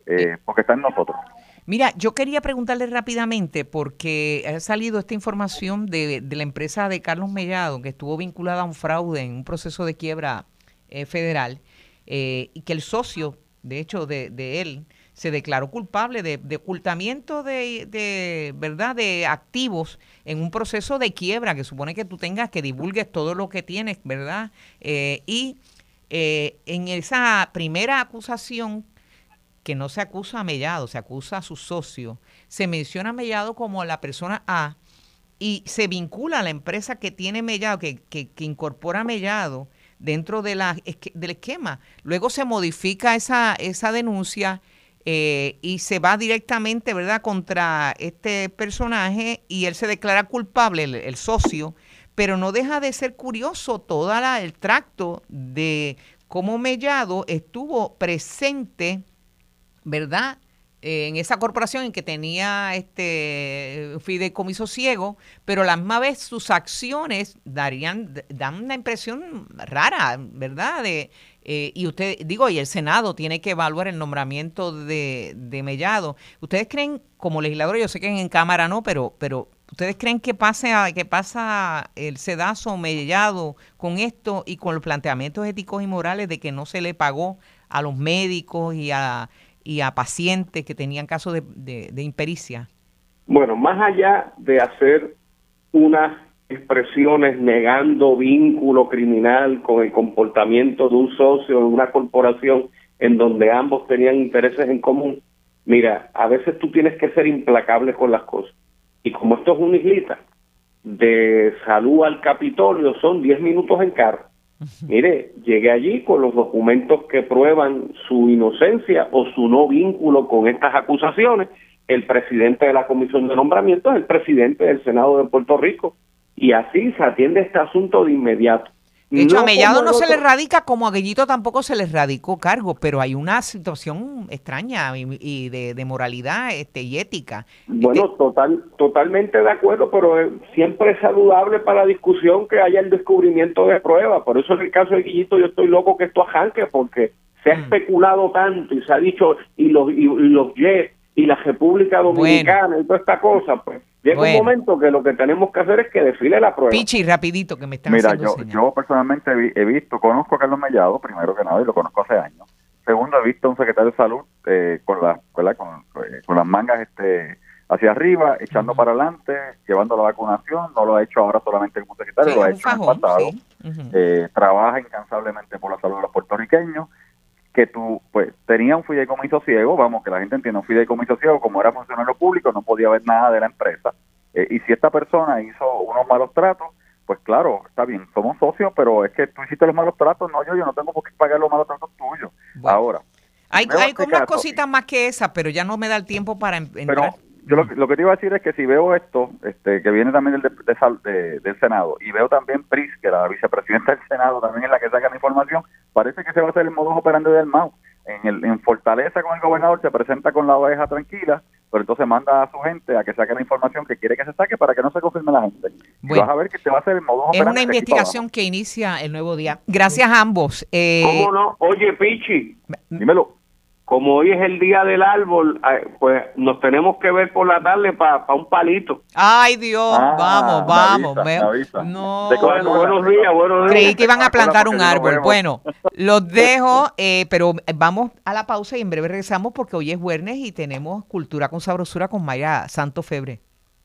F: eh, porque está en nosotros.
D: Mira, yo quería preguntarle rápidamente, porque ha salido esta información de, de la empresa de Carlos Mellado, que estuvo vinculada a un fraude en un proceso de quiebra eh, federal, eh, y que el socio, de hecho, de, de él, se declaró culpable de, de ocultamiento de, de, ¿verdad?, de activos en un proceso de quiebra, que supone que tú tengas que divulgues todo lo que tienes, ¿verdad? Eh, y eh, en esa primera acusación, que no se acusa a Mellado, se acusa a su socio, se menciona a Mellado como la persona A y se vincula a la empresa que tiene Mellado, que, que, que incorpora a Mellado dentro de la, del esquema. Luego se modifica esa, esa denuncia eh, y se va directamente, ¿verdad?, contra este personaje y él se declara culpable, el, el socio, pero no deja de ser curioso todo el tracto de cómo Mellado estuvo presente, ¿verdad?, Eh, en esa corporación en que tenía este fideicomiso ciego, pero a la misma vez sus acciones darían, dan una impresión rara, ¿verdad? De, eh, y usted, digo, y el Senado tiene que evaluar el nombramiento de, de Mellado. ¿Ustedes creen, como legisladores, yo sé que en Cámara no, pero, pero ¿ustedes creen que pase a, que pasa el sedazo Mellado con esto y con los planteamientos éticos y morales de que no se le pagó a los médicos y a y a pacientes que tenían casos de, de, de impericia?
E: Bueno, más allá de hacer unas expresiones negando vínculo criminal con el comportamiento de un socio en una corporación en donde ambos tenían intereses en común, mira, a veces tú tienes que ser implacable con las cosas. Y como esto es una islita, de Salud al Capitolio son diez minutos en carro. Mire, llegué allí con los documentos que prueban su inocencia o su no vínculo con estas acusaciones. El presidente de la Comisión de Nombramientos es el presidente del Senado de Puerto Rico y así se atiende este asunto de inmediato.
D: De hecho,
E: no
D: a Mellado no
E: otro.
D: se le radica, como a Guellito tampoco se le radicó cargo, pero hay una situación extraña y, y de, de moralidad este, y ética.
E: Bueno,
D: este,
E: total, totalmente de acuerdo, pero eh, siempre es saludable para la discusión que haya el descubrimiento de pruebas. Por eso en el caso de Guillito yo estoy loco que esto arranque, porque se ha
D: Mm.
E: especulado tanto y se ha dicho, y los, y, y los Jets y la República Dominicana
D: Bueno.
E: y toda esta cosa, pues llega
D: Bueno.
E: un momento que lo que tenemos que hacer es que desfile la prueba.
D: Pichi, rapidito, que me están
F: Mira,
D: haciendo
F: yo,
D: señas.
F: yo personalmente vi- he visto, conozco a Carlos Mellado, primero que nada, y lo conozco hace años. Segundo, he visto a un secretario de salud eh, con, la, ¿verdad? con, eh, con las mangas este hacia arriba, echando
D: Ujú.
F: para adelante, llevando la vacunación. No lo ha hecho ahora solamente como secretario,
D: Sí,
F: lo ha
D: un
F: hecho en el
D: fajón,
F: pasado.
D: sí. Ujú.
F: Eh, trabaja incansablemente por la salud de los puertorriqueños. Que tú, pues, tenía un fideicomiso ciego, vamos, que la gente entienda, un fideicomiso ciego, como era funcionario público, no podía ver nada de la empresa. Eh, y si esta persona hizo unos malos tratos, pues claro, está bien, somos socios, pero es que tú hiciste los malos tratos, no yo, yo no tengo por qué pagar los malos tratos tuyos.
D: Bueno.
F: Ahora,
D: Hay,
F: veo
D: hay
F: este
D: unas
F: caso,
D: cositas más que esa, pero ya no me da el tiempo para en-
F: pero
D: entrar.
F: yo lo, que- lo que te iba a decir es que si veo esto, este que viene también del, de, sal- de- del Senado, y veo también Pris, que la vicepresidenta del Senado también es la que saca la información, parece que se va a hacer el modus operandi del M A U. En, el, en Fortaleza con el gobernador se presenta con la oveja tranquila, pero entonces manda a su gente a que saque la información que quiere que se saque para que no se confirme la gente. Y
D: Bueno.
F: vas a ver que te va a hacer el modus
D: Es
F: operandi
D: una
F: de aquí para
D: investigación que inicia el nuevo día. Gracias a ambos. Eh,
E: ¿Cómo no? Oye, Pichi,
F: abajo. Dímelo.
E: como hoy es el día del árbol, eh, pues nos tenemos que ver por la tarde para pa un palito.
D: Ay, Dios,
F: Ah,
D: vamos,
F: me
D: vamos.
F: avisa,
D: me-
F: me avisa.
D: No.
F: De
E: Bueno,
F: Coca-Cola.
E: buenos días, buenos días.
D: Creí que iban a plantar un
F: Porque nos
D: árbol.
F: vemos.
D: Bueno, los dejo, eh, pero vamos a la pausa y en breve regresamos porque hoy es viernes y tenemos Cultura con Sabrosura con Mayra Santo Febre.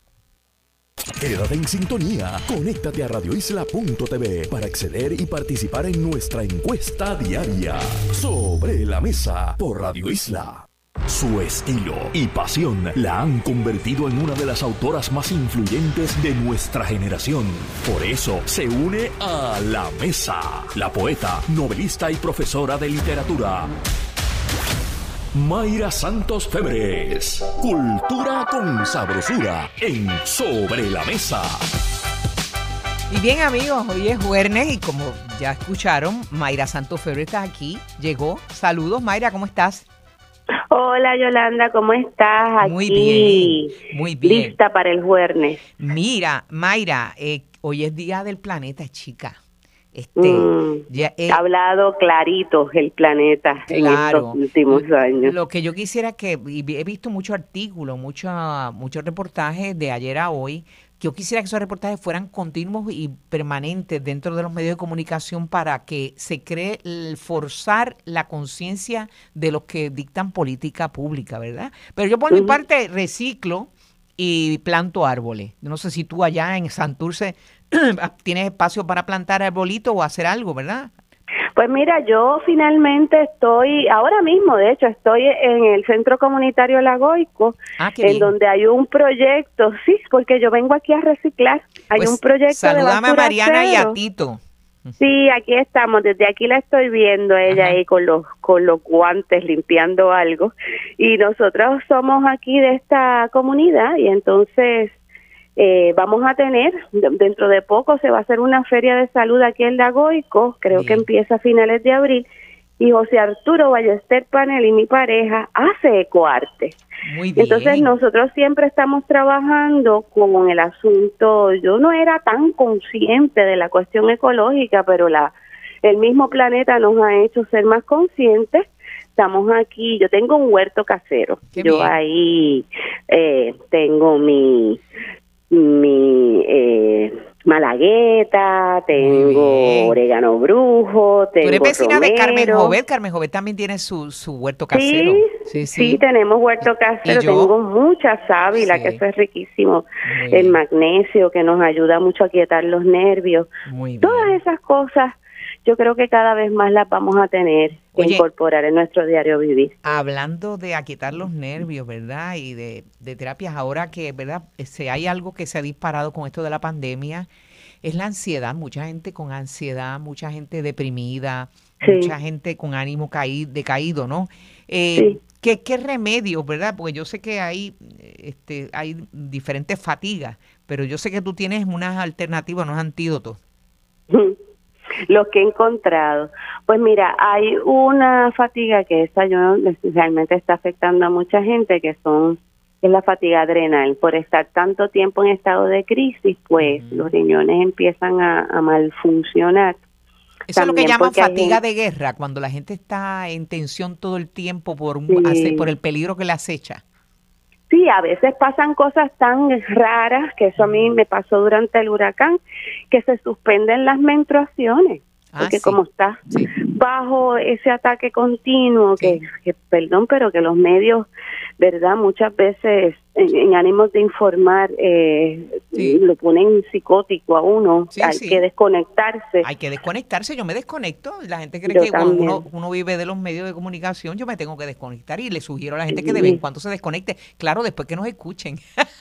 A: Quédate en sintonía, conéctate a radio isla punto t v para acceder y participar en nuestra encuesta diaria Sobre la Mesa por Radio Isla. Su estilo y pasión la han convertido en una de las autoras más influyentes de nuestra generación. Por eso se une a La Mesa, la poeta, novelista y profesora de literatura Mayra Santos Febres. Cultura con sabrosura en Sobre la Mesa.
D: Y bien, amigos, hoy es viernes y como ya escucharon, Mayra Santo Febre está aquí, llegó. Saludos, Mayra, ¿cómo estás?
G: Hola Yolanda, ¿cómo estás? Aquí,
D: Muy bien, muy bien.
G: lista para el jueves.
D: Mira, Mayra, eh, hoy es Día del Planeta, chica. Este,
G: Mm,
D: ya, eh,
G: ha hablado clarito el planeta en estos últimos años.
D: Lo que yo quisiera que, y he visto muchos artículos, muchos muchos reportajes de ayer a hoy, que yo quisiera que esos reportajes fueran continuos y permanentes dentro de los medios de comunicación para que se cree el forzar la conciencia de los que dictan política pública, ¿verdad? Pero yo por mi parte reciclo y planto árboles. Yo no sé si tú allá en Santurce tienes espacio para plantar arbolitos o hacer algo, ¿verdad?
G: Pues mira, yo finalmente estoy, ahora mismo de hecho, estoy en el Centro Comunitario Lagoico,
D: ah, qué
G: en
D: bien.
G: donde hay un proyecto, sí, porque yo vengo aquí a reciclar, hay
D: Pues,
G: un proyecto
D: saludame
G: de
D: a
G: basura
D: Mariana y a
G: cero.
D: Tito.
G: Sí, aquí estamos, desde aquí la estoy viendo ella
D: Ajá.
G: ahí con los con los guantes limpiando algo y nosotros somos aquí de esta comunidad y entonces eh, vamos a tener, dentro de poco se va a hacer una feria de salud aquí en Lagoico, creo
D: Bien.
G: que empieza a finales de abril y José Arturo Ballester Panel y mi pareja hace ecoarte.
D: Muy bien.
G: Entonces nosotros siempre estamos trabajando con el asunto, yo no era tan consciente de la cuestión ecológica, pero la el mismo planeta nos ha hecho ser más conscientes. Estamos aquí, yo tengo un huerto casero,
D: Qué
G: yo
D: bien.
G: ahí eh, tengo mi mi eh, malagueta, tengo
D: bien.
G: orégano brujo,
D: Tú eres
G: tengo
D: vecina de Carmen
G: romero.
D: Jovet. Carmen Jovet también tiene su, su huerto casero.
G: Sí, sí, tenemos huerto casero,
D: ¿Y yo?
G: tengo mucha sábila,
D: Sí.
G: que eso es riquísimo,
D: Muy
G: el
D: bien.
G: magnesio que nos ayuda mucho a quietar los nervios,
D: Muy bien.
G: todas esas cosas yo creo que cada vez más las vamos a tener que
D: Oye,
G: incorporar en nuestro diario vivir.
D: hablando de aquietar los nervios, ¿verdad? Y de, de terapias, ahora que, ¿verdad? Si hay algo que se ha disparado con esto de la pandemia, es la ansiedad. Mucha gente con ansiedad, mucha gente deprimida,
G: Sí.
D: mucha gente con ánimo caí, decaído, ¿no? Eh,
G: Sí.
D: ¿qué, ¿Qué remedios, verdad? Porque yo sé que hay, este, hay diferentes fatigas, pero yo sé que tú tienes unas alternativas, unos antídotos.
G: Los que he encontrado. Pues mira, hay una fatiga que esta yo realmente está afectando a mucha gente, que son es la fatiga adrenal. Por estar tanto tiempo en estado de crisis, pues
D: Ujú.
G: los riñones empiezan a, a malfuncionar.
D: Eso es lo que
G: También
D: llaman
G: porque hay
D: fatiga
G: gente-
D: de guerra, cuando la gente está en tensión todo el tiempo por, un,
G: Sí.
D: hace- por el peligro que le acecha.
G: Sí, a veces pasan cosas tan raras, que eso a mí me pasó durante el huracán, que se suspenden las menstruaciones,
D: Ah,
G: porque
D: sí.
G: como está
D: Sí.
G: bajo ese ataque continuo,
D: Sí.
G: que, que, perdón, pero que los medios, ¿verdad? Muchas veces en, en ánimos de informar eh,
D: Sí.
G: lo ponen psicótico a uno,
D: Sí,
G: hay
D: sí.
G: que desconectarse.
D: Hay que desconectarse, yo me desconecto. La gente cree
G: Yo
D: que cuando
G: también.
D: uno, uno vive de los medios de comunicación, yo me tengo que desconectar y le sugiero a la gente que
G: Sí.
D: de vez en cuando se desconecte. Claro, después que nos escuchen.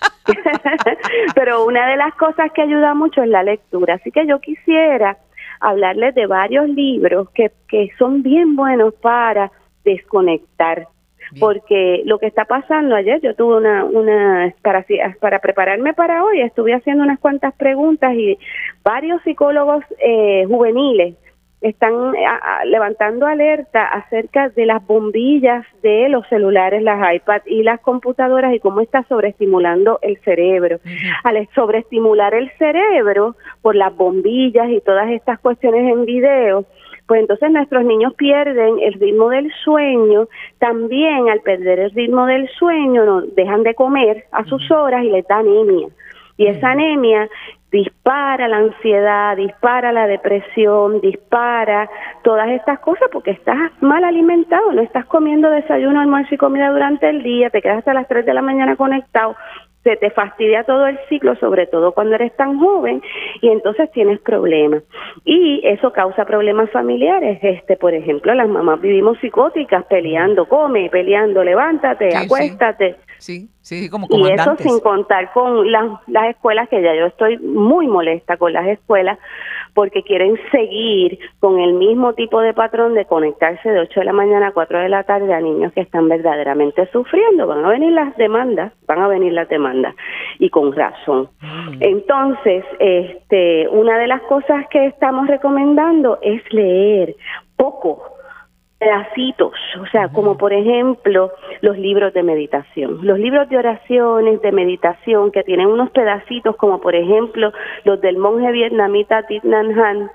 G: Pero una de las cosas que ayuda mucho es la lectura, así que yo quisiera hablarles de varios libros que, que son bien buenos para desconectar.
D: Bien.
G: Porque lo que está pasando ayer, yo tuve una, una para, para prepararme para hoy, estuve haciendo unas cuantas preguntas y varios psicólogos eh, juveniles están a, a, levantando alerta acerca de las bombillas de los celulares, las iPads y las computadoras y cómo está sobreestimulando el cerebro.
D: Ujú.
G: Al sobreestimular el cerebro por las bombillas y todas estas cuestiones en video, pues entonces nuestros niños pierden el ritmo del sueño. También al perder el ritmo del sueño no dejan de comer a sus horas y les da anemia. Y esa anemia dispara la ansiedad, dispara la depresión, dispara todas estas cosas porque estás mal alimentado, no estás comiendo desayuno, almuerzo y comida durante el día, te quedas hasta las tres de la mañana conectado, se te fastidia todo el ciclo, sobre todo cuando eres tan joven, y entonces tienes problemas. Y eso causa problemas familiares. Este, por ejemplo, las mamás vivimos psicóticas, peleando, come, peleando, levántate,
D: Sí, sí.
G: acuéstate.
D: Sí, sí, como
G: Y eso
D: comandantes.
G: sin contar con las, las escuelas, que ya yo estoy muy molesta con las escuelas, porque quieren seguir con el mismo tipo de patrón de conectarse de ocho de la mañana a cuatro de la tarde a niños que están verdaderamente sufriendo. Van a venir las demandas, van a venir las demandas, y con razón.
D: Mm.
G: Entonces, este, una de las cosas que estamos recomendando es leer poco, pedacitos, o sea, como por ejemplo los libros de meditación, los libros de oraciones, de meditación, que tienen unos pedacitos como por ejemplo los del monje vietnamita Thich Nhat Hanh,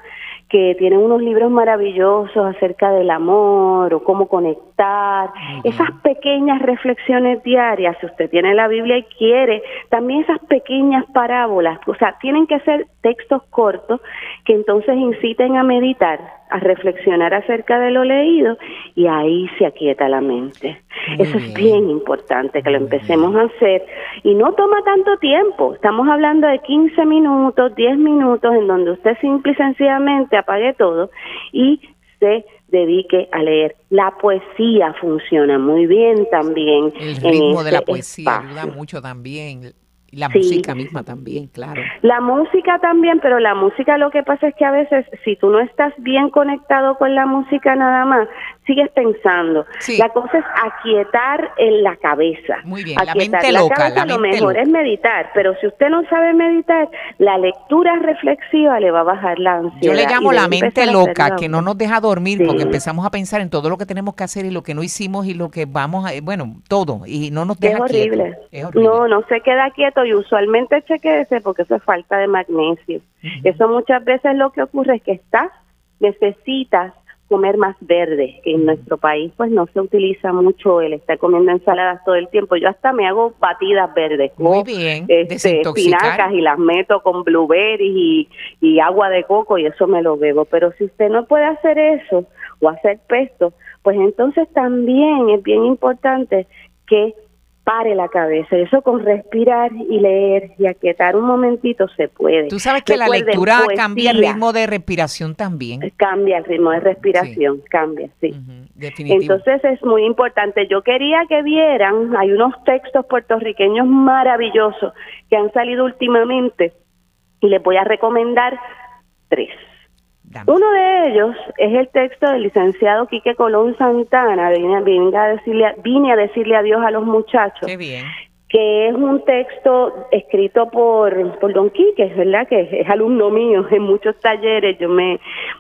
G: que tienen unos libros maravillosos acerca del amor o cómo conectar, uh-huh. esas pequeñas reflexiones diarias, si usted tiene la Biblia y quiere, también esas pequeñas parábolas, o sea, tienen que ser textos cortos que entonces inciten a meditar, a reflexionar acerca de lo leído y ahí se aquieta la mente. Muy Eso bien. Es bien importante que lo empecemos a hacer y no toma tanto tiempo, estamos hablando de quince minutos, diez minutos en donde usted simple y sencillamente apague todo y se dedique a leer. La poesía funciona muy bien también.
D: El ritmo de la poesía espacio. Ayuda mucho también. La sí. música misma también, claro.
G: La música también, pero la música lo que pasa es que a veces si tú no estás bien conectado con la música nada más, sigues pensando. Sí. La cosa es aquietar en la cabeza.
D: Muy bien,
G: aquietar
D: la mente loca.
G: La cabeza,
D: la
G: lo
D: mente
G: mejor
D: loca.
G: es meditar, pero si usted no sabe meditar, la lectura reflexiva le va a bajar la ansiedad.
D: Yo le llamo la mente loca, que no nos deja dormir sí. porque empezamos a pensar en todo lo que tenemos que hacer y lo que no hicimos y lo que vamos a, bueno, todo, y no nos deja
G: es horrible.
D: quietos. Es horrible.
G: No, no se queda quieto y usualmente chequéese porque eso es falta de magnesio. Uh-huh. Eso muchas veces lo que ocurre es que estás, necesitas comer más verde, que en nuestro país pues no se utiliza mucho el estar comiendo ensaladas todo el tiempo. Yo hasta me hago batidas verdes,
D: muy bien,
G: este, espinacas y las meto con blueberries y, y agua de coco y eso me lo bebo. Pero si usted no puede hacer eso o hacer pesto, pues entonces también es bien importante que pare la cabeza. Eso con respirar y leer y aquietar un momentito se puede.
D: Tú sabes que Recuerden, la lectura poesía, cambia el ritmo de respiración también.
G: Cambia el ritmo de respiración, sí. cambia, sí.
D: Uh-huh, definitivo.
G: Entonces es muy importante. Yo quería que vieran, hay unos textos puertorriqueños maravillosos que han salido últimamente y les voy a recomendar tres. Dame. Uno de ellos es el texto del licenciado Quique Colón Santana, vine, vine, a decirle, vine a decirle adiós a los muchachos.
D: Qué bien.
G: Que es un texto escrito por, por Don Quique, ¿verdad? Que es, es alumno mío en muchos talleres, yo me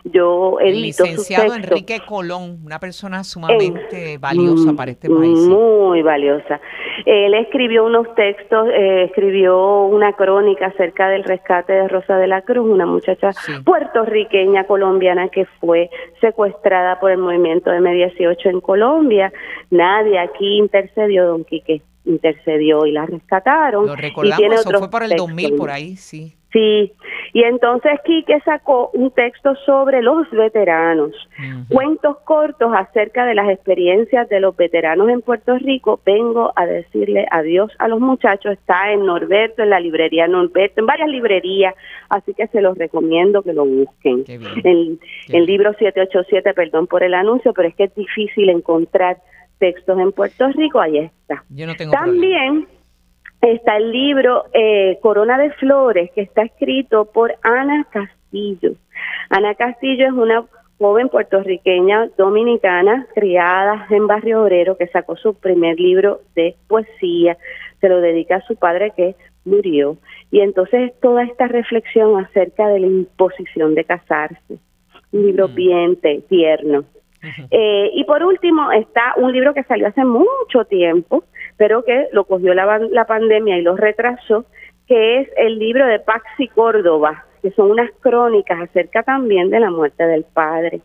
G: yo edito
D: el licenciado
G: sus
D: Enrique Colón, una persona sumamente en, valiosa para este país.
G: Muy valiosa. Él escribió unos textos, eh, escribió una crónica acerca del rescate de Rosa de la Cruz, una muchacha sí. puertorriqueña colombiana que fue secuestrada por el movimiento M dieciocho en Colombia. Nadie aquí intercedió, Don Quique intercedió y la rescataron.
D: Lo recordamos,
G: y tiene
D: eso
G: otros
D: fue por el
G: textos.
D: dos mil, por ahí, sí.
G: Sí, y entonces Quique sacó un texto sobre los veteranos, uh-huh. cuentos cortos acerca de las experiencias de los veteranos en Puerto Rico. Vengo a decirle adiós a los muchachos, está en Norberto, en la librería Norberto, en varias librerías, así que se los recomiendo que lo busquen.
D: Qué bien.
G: El,
D: Qué
G: el libro siete ochenta y siete, perdón por el anuncio, pero es que es difícil encontrar textos en Puerto Rico, ahí está.
D: Yo no tengo
G: También
D: problema.
G: Está el libro eh, Corona de Flores, que está escrito por Ana Castillo. Ana Castillo es una joven puertorriqueña dominicana criada en Barrio Obrero que sacó su primer libro de poesía, se lo dedica a su padre que murió. Y entonces toda esta reflexión acerca de la imposición de casarse, un libro mm. bien tierno. Uh-huh. Eh, y por último está un libro que salió hace mucho tiempo, pero que lo cogió la, la pandemia y lo retrasó, que es el libro de Paxi Córdoba, que son unas crónicas acerca también de la muerte del padre.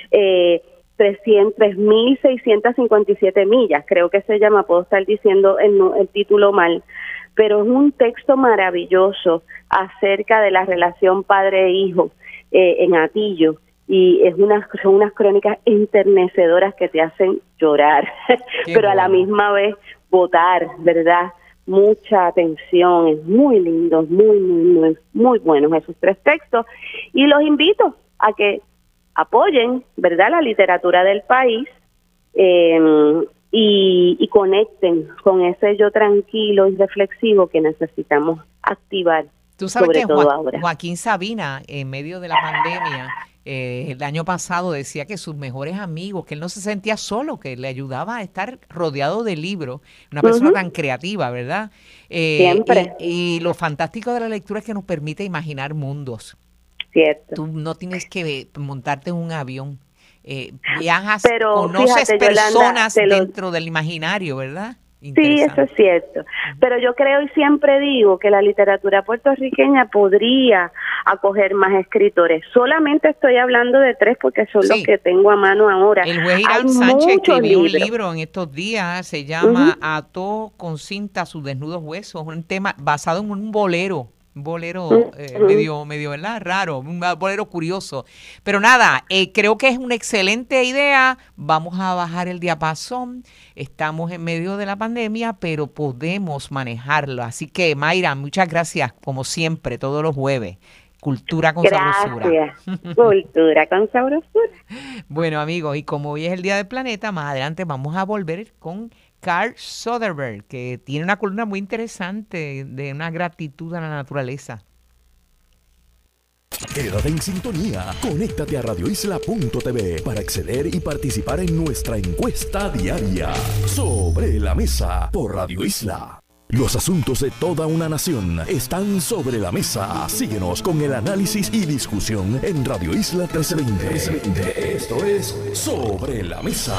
G: Eh, tres mil seiscientas cincuenta y siete millas, creo que se llama, puedo estar diciendo el, el título mal, pero es un texto maravilloso acerca de la relación padre-hijo eh, en Atillo. Y es unas, son unas crónicas enternecedoras que te hacen llorar, Qué pero bueno. a la misma vez botar, ¿verdad? Mucha atención, es muy lindo, muy, muy, muy, muy buenos esos tres textos. Y los invito a que apoyen, ¿verdad?, la literatura del país eh, y, y conecten con ese yo tranquilo y reflexivo que necesitamos activar.
D: Tú sabes
G: sobre
D: que
G: todo
D: Jo-
G: ahora.
D: Joaquín Sabina, en medio de la pandemia, eh, el año pasado decía que sus mejores amigos, que él no se sentía solo, que le ayudaba a estar rodeado de libros, una persona uh-huh. tan creativa, ¿verdad? Eh,
G: Siempre.
D: Y, y lo fantástico de la lectura es que nos permite imaginar mundos.
G: Cierto.
D: Tú no tienes que montarte en un avión, eh, viajas,
G: Pero,
D: conoces
G: fíjate,
D: personas
G: Yolanda, lo...
D: dentro del imaginario, ¿verdad?
G: Sí, eso es cierto. Pero yo creo y siempre digo que la literatura puertorriqueña podría acoger más escritores. Solamente estoy hablando de tres porque son sí. los que tengo a mano ahora.
D: El juez Irán Sánchez escribió un libro en estos días, se llama uh-huh. Ató con cinta sus desnudos huesos, un tema basado en un bolero. Un bolero eh, uh-huh. medio, medio, ¿verdad? Raro, un bolero curioso. Pero nada, eh, creo que es una excelente idea. Vamos a bajar el diapasón. Estamos en medio de la pandemia, pero podemos manejarlo. Así que, Mayra, muchas gracias, como siempre, todos los jueves. Cultura con
G: gracias.
D: Sabrosura.
G: Cultura con sabrosura.
D: Bueno, amigos, y como hoy es el Día del Planeta, más adelante vamos a volver con Carl Soderbergh, que tiene una columna muy interesante de una gratitud a la naturaleza.
A: Quédate en sintonía, conéctate a radio isla punto t v para acceder y participar en nuestra encuesta diaria Sobre la Mesa por Radio Isla. Los asuntos de toda una nación están sobre la mesa. Síguenos con el análisis y discusión en Radio Isla trece veinte. Esto es Sobre la Mesa.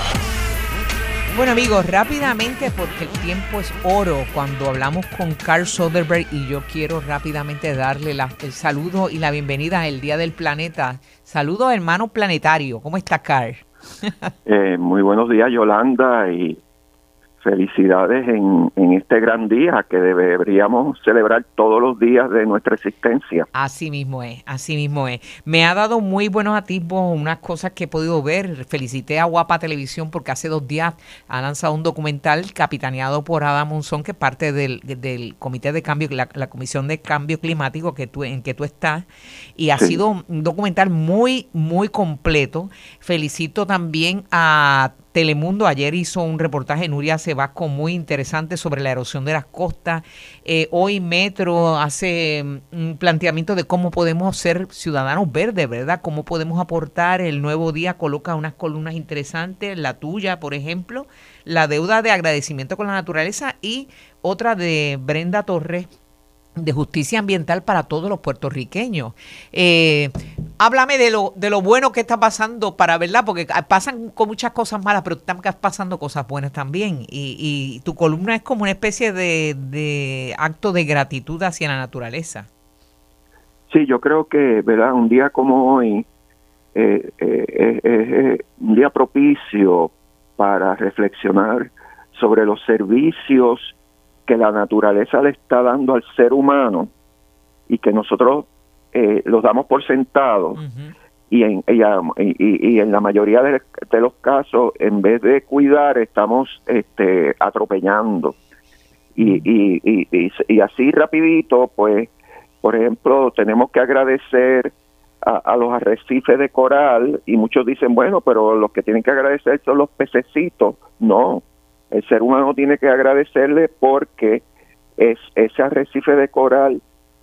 D: Bueno, amigos, rápidamente, porque el tiempo es oro cuando hablamos con Carl Soderbergh, y yo quiero rápidamente darle la, el saludo y la bienvenida al Día del Planeta. Saludos, hermano planetario. ¿Cómo está, Carl?
H: eh, muy buenos días, Yolanda, y felicidades en, en este gran día que deberíamos celebrar todos los días de nuestra existencia.
D: Así mismo es, así mismo es. Me ha dado muy buenos atisbos, unas cosas que he podido ver. Felicité a Guapa Televisión porque hace dos días ha lanzado un documental capitaneado por Adam Monzón, que es parte del, del Comité de Cambio, la, la Comisión de Cambio Climático que tú, en que tú estás, y ha sí. sido un documental muy, muy completo. Felicito también a Telemundo. Ayer hizo un reportaje, Nuria Sebasco, muy interesante sobre la erosión de las costas. Eh, hoy Metro hace un planteamiento de cómo podemos ser ciudadanos verdes, ¿verdad? Cómo podemos aportar. El Nuevo Día coloca unas columnas interesantes, la tuya, por ejemplo, la deuda de agradecimiento con la naturaleza, y otra de Brenda Torres, de justicia ambiental para todos los puertorriqueños. Eh, háblame de lo de lo bueno que está pasando, para verdad, porque pasan con muchas cosas malas, pero están pasando cosas buenas también. Y, y tu columna es como una especie de, de acto de gratitud hacia la naturaleza.
H: Sí, yo creo que, ¿verdad? Un día como hoy eh, eh, eh, eh, un día propicio para reflexionar sobre los servicios que la naturaleza le está dando al ser humano y que nosotros eh, los damos por sentados. Uh-huh. y, en, y, y, y en la mayoría de, de los casos, en vez de cuidar, estamos este, atropellando. Y, y, y, y, y así rapidito, pues, por ejemplo, tenemos que agradecer a, a los arrecifes de coral, y muchos dicen, bueno, pero los que tienen que agradecer son los pececitos. No, el ser humano tiene que agradecerle porque es ese arrecife de coral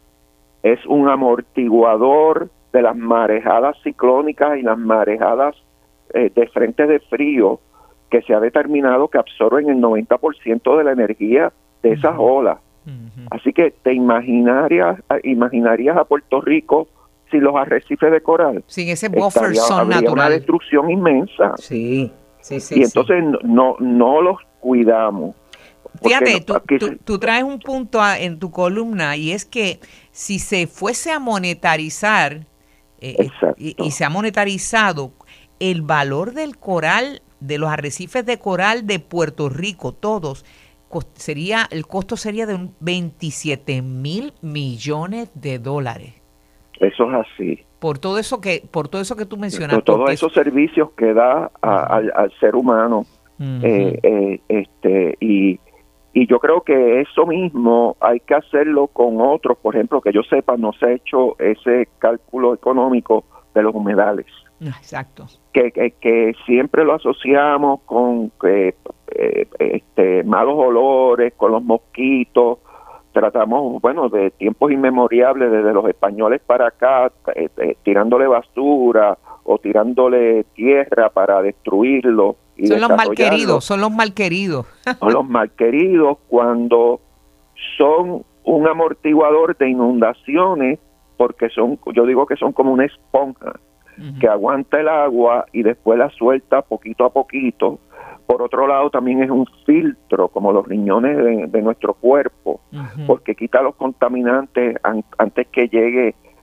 H: es un amortiguador de las marejadas ciclónicas y las marejadas eh, de frente de frío, que se ha determinado que absorben el noventa por ciento de la energía de esas olas. Uh-huh. Así que te imaginarías, imaginarías a Puerto Rico sin los arrecifes de coral.
D: Sin ese buffer zone
H: habría
D: natural.
H: Una destrucción inmensa.
D: Sí, sí, sí.
H: Y entonces sí. no no los cuidamos.
D: Fíjate, tú, tú, tú traes un punto a, en tu columna, y es que si se fuese a monetarizar, eh, y, y se ha monetarizado el valor del coral, de los arrecifes de coral de Puerto Rico, todos, sería el costo sería de un veintisiete mil millones de dólares.
H: Eso es así.
D: Por todo eso que por todo eso que tú mencionas.
H: Por todos esos eso... servicios que da a, a, al ser humano. Uh-huh. eh, eh, este y y yo creo que eso mismo hay que hacerlo con otros. Por ejemplo, que yo sepa, no se ha hecho ese cálculo económico de los humedales.
D: Exacto.
H: Que, que, que siempre lo asociamos con eh, eh, este, malos olores, con los mosquitos. Tratamos, bueno, de tiempos inmemorables, desde los españoles para acá, eh, eh, tirándole basura o tirándole tierra para destruirlo. Y
D: son los malqueridos, son los malqueridos.
H: Son los malqueridos cuando son un amortiguador de inundaciones, porque son, yo digo que son como una esponja uh-huh. que aguanta el agua y después la suelta poquito a poquito. Por otro lado, también es un filtro, como los riñones de, de nuestro cuerpo, uh-huh. porque quita los contaminantes an, antes que llegue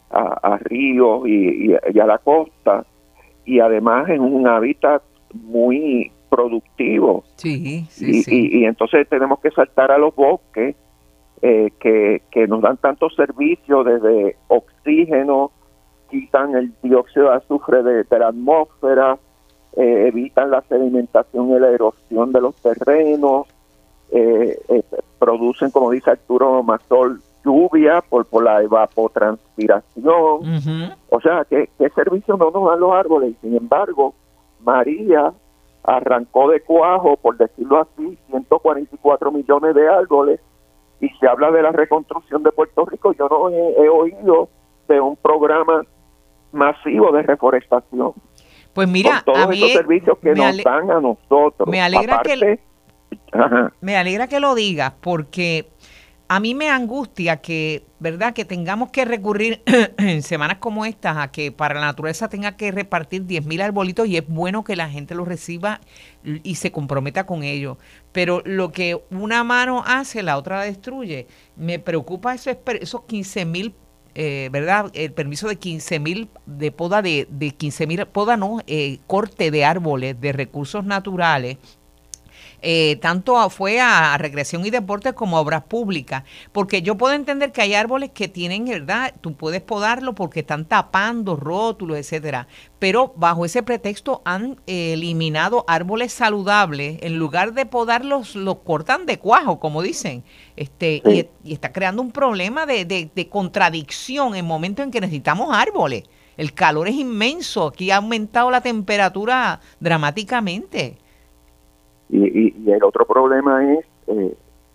H: a, a ríos y, y, y a la costa, y además en un hábitat muy productivo.
D: Sí, sí,
H: y,
D: sí.
H: Y, y entonces tenemos que saltar a los bosques eh, que, que nos dan tantos servicios, desde oxígeno, quitan el dióxido de azufre de, de la atmósfera, eh, evitan la sedimentación y la erosión de los terrenos, eh, eh, producen, como dice Arturo Masol, lluvia por, por la evapotranspiración.
D: Uh-huh.
H: O sea, ¿qué, qué servicio no nos dan los árboles? Sin embargo, María arrancó de cuajo, por decirlo así, ciento cuarenta y cuatro millones de árboles, y se habla de la reconstrucción de Puerto Rico. Yo no he, he oído de un programa masivo de reforestación.
D: Pues mira,
H: con todos
D: a mí
H: esos servicios que nos dan a nosotros.
D: Me alegra
H: Aparte,
D: que
H: ajá.
D: me alegra que lo digas, porque a mí me angustia que, ¿verdad?, que tengamos que recurrir en semanas como estas a que para la naturaleza tenga que repartir diez mil arbolitos, y es bueno que la gente los reciba y se comprometa con ello. Pero lo que una mano hace, la otra la destruye. Me preocupa eso, esos quince mil, eh, ¿verdad?, el permiso de quince mil de poda, de, de quince mil, poda no, eh, corte de árboles, de recursos naturales. Eh, tanto fue a recreación y deportes como a obras públicas, porque yo puedo entender que hay árboles que tienen, ¿verdad?, tú puedes podarlo porque están tapando rótulos, etcétera, pero bajo ese pretexto han eh, eliminado árboles saludables. En lugar de podarlos, los cortan de cuajo, como dicen, este sí. y, y está creando un problema de, de, de contradicción en momentos en que necesitamos árboles. El calor es inmenso, aquí ha aumentado la temperatura dramáticamente.
H: Y, y, y el otro problema es, eh,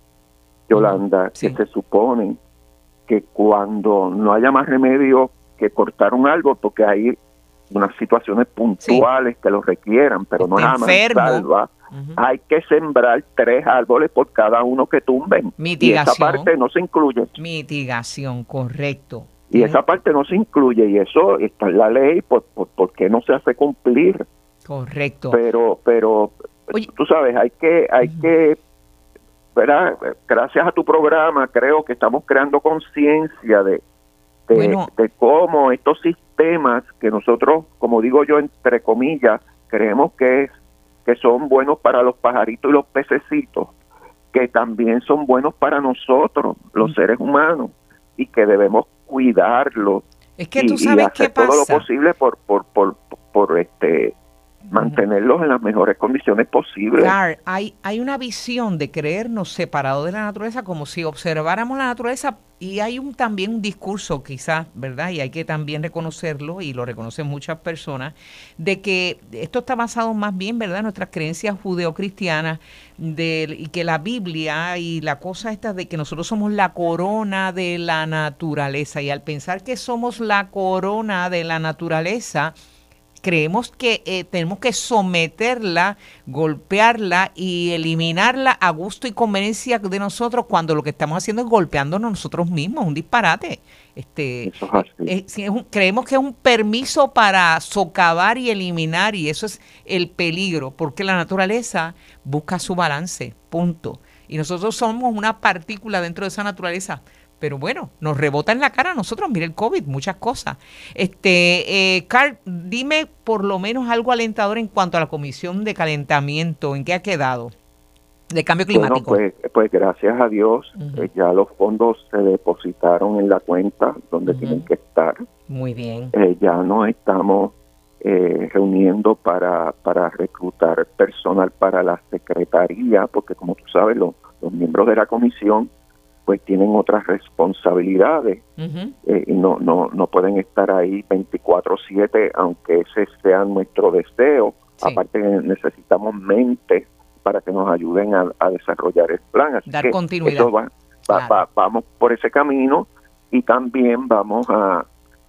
H: Yolanda, sí. que se supone que cuando no haya más remedio que cortar un árbol, porque hay unas situaciones puntuales sí. que lo requieran, pero no es a mansalva, uh-huh. hay que sembrar tres árboles por cada uno que tumben.
D: Mitigación.
H: Y esa parte no se incluye.
D: Mitigación, correcto.
H: Y esa parte no se incluye, y eso está en la ley, ¿por, por, por qué no se hace cumplir?
D: Correcto.
H: Pero, pero... Oye, tú sabes, hay que, hay uh-huh. que, ¿verdad? Gracias a tu programa, creo que estamos creando conciencia de, de, bueno. de cómo estos sistemas que nosotros, como digo yo, entre comillas, creemos que, es, que son buenos para los pajaritos y los pececitos, que también son buenos para nosotros, los uh-huh. seres humanos, y que debemos cuidarlos.
D: Es que tú sabes
H: y hacer
D: qué pasa.
H: todo lo posible por, por, por, por, por este... mantenerlos en las mejores condiciones posibles.
D: Claro, hay, hay una visión de creernos separados de la naturaleza, como si observáramos la naturaleza, y hay un también un discurso quizás, ¿verdad?, y hay que también reconocerlo, y lo reconocen muchas personas, de que esto está basado más bien, ¿verdad?, en nuestras creencias judeocristianas, de, y que la Biblia y la cosa esta de que nosotros somos la corona de la naturaleza, y al pensar que somos la corona de la naturaleza, creemos que eh, tenemos que someterla, golpearla y eliminarla a gusto y conveniencia de nosotros, cuando lo que estamos haciendo es golpeándonos nosotros mismos, un disparate. Este,
H: eso es así.
D: Eh, es un, creemos que es un permiso para socavar y eliminar, y eso es el peligro, porque la naturaleza busca su balance, punto. Y nosotros somos una partícula dentro de esa naturaleza. Pero bueno, nos rebota en la cara a nosotros, mira el COVID, muchas cosas. Este, eh, Carl, dime por lo menos algo alentador en cuanto a la Comisión de Calentamiento, ¿en qué ha quedado? De cambio climático.
H: Bueno, pues, pues gracias a Dios, uh-huh. eh, ya los fondos se depositaron en la cuenta donde uh-huh. tienen que estar.
D: Muy bien.
H: Eh, ya nos estamos eh, reuniendo para, para reclutar personal para la secretaría, porque como tú sabes, los, los miembros de la comisión pues tienen otras responsabilidades uh-huh. eh, y no, no, no pueden estar ahí veinticuatro siete, aunque ese sea nuestro deseo. Sí. Aparte necesitamos mentes para que nos ayuden a, a desarrollar el plan. Así
D: Dar
H: que
D: continuidad.
H: Eso va, va,
D: claro.
H: va, vamos por ese camino, y también vamos a,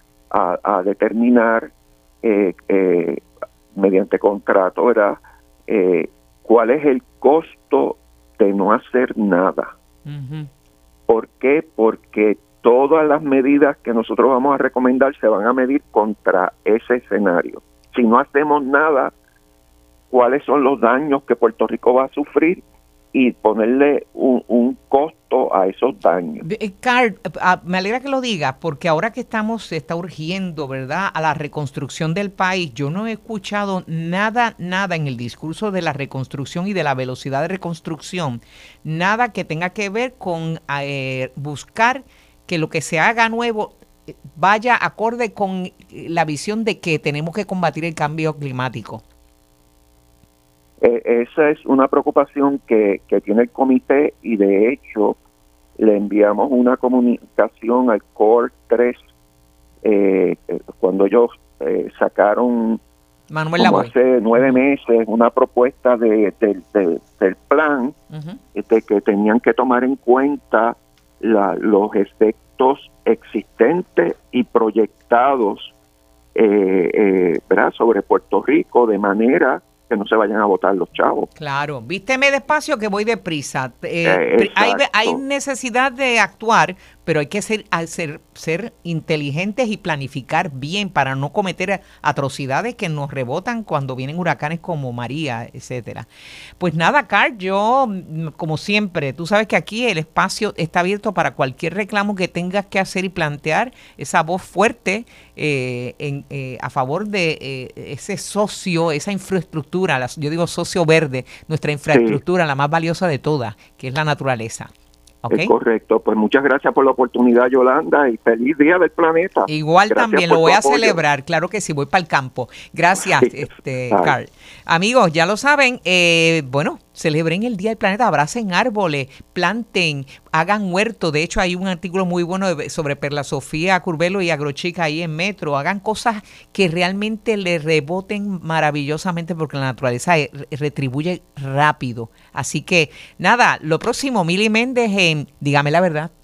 H: a, a determinar eh, eh, mediante contrato, ¿verdad?, eh, cuál es el costo de no hacer nada.
D: Uh-huh.
H: ¿Por qué? Porque todas las medidas que nosotros vamos a recomendar se van a medir contra ese escenario. Si no hacemos nada, ¿cuáles son los daños que Puerto Rico va a sufrir? y ponerle un, un costo a esos daños.
D: Carl, me alegra que lo digas, porque ahora que estamos, se está urgiendo, ¿verdad?, a la reconstrucción del país, yo no he escuchado nada, nada en el discurso de la reconstrucción y de la velocidad de reconstrucción, nada que tenga que ver con eh, buscar que lo que se haga nuevo vaya acorde con la visión de que tenemos que combatir el cambio climático.
H: Eh, esa es una preocupación que, que tiene el comité y de hecho le enviamos una comunicación al Core tres eh, cuando ellos eh, sacaron
D: Manuel
H: como
D: Lavoy.
H: hace nueve meses una propuesta de, de, de, del plan uh-huh. de que tenían que tomar en cuenta la, los efectos existentes y proyectados eh, eh, ¿verdad? sobre Puerto Rico de manera que no se vayan a votar los chavos.
D: Claro, vísteme despacio que voy deprisa. Eh, eh, hay, hay necesidad de actuar, pero hay que ser, ser, ser inteligentes y planificar bien para no cometer atrocidades que nos rebotan cuando vienen huracanes como María, etcétera. Pues nada, Carl, yo, como siempre, tú sabes que aquí el espacio está abierto para cualquier reclamo que tengas que hacer y plantear, esa voz fuerte eh, en, eh, a favor de eh, ese socio, esa infraestructura, la, yo digo socio verde, nuestra infraestructura, sí. la más valiosa de todas, que es la naturaleza. ¿Okay?
H: Es correcto. Pues muchas gracias por la oportunidad, Yolanda, y feliz Día del Planeta.
D: Igual gracias también, lo voy a apoyo. celebrar, claro que sí, voy para el campo. Gracias, sí. este, Carl. Amigos, ya lo saben, eh, bueno, celebren el Día del Planeta, abracen árboles, planten, hagan huerto. De hecho, hay un artículo muy bueno sobre Perla Sofía Curbelo y Agrochica ahí en Metro. Hagan cosas que realmente le reboten maravillosamente porque la naturaleza retribuye rápido. Así que, nada, lo próximo, Mili Méndez en Dígame la Verdad.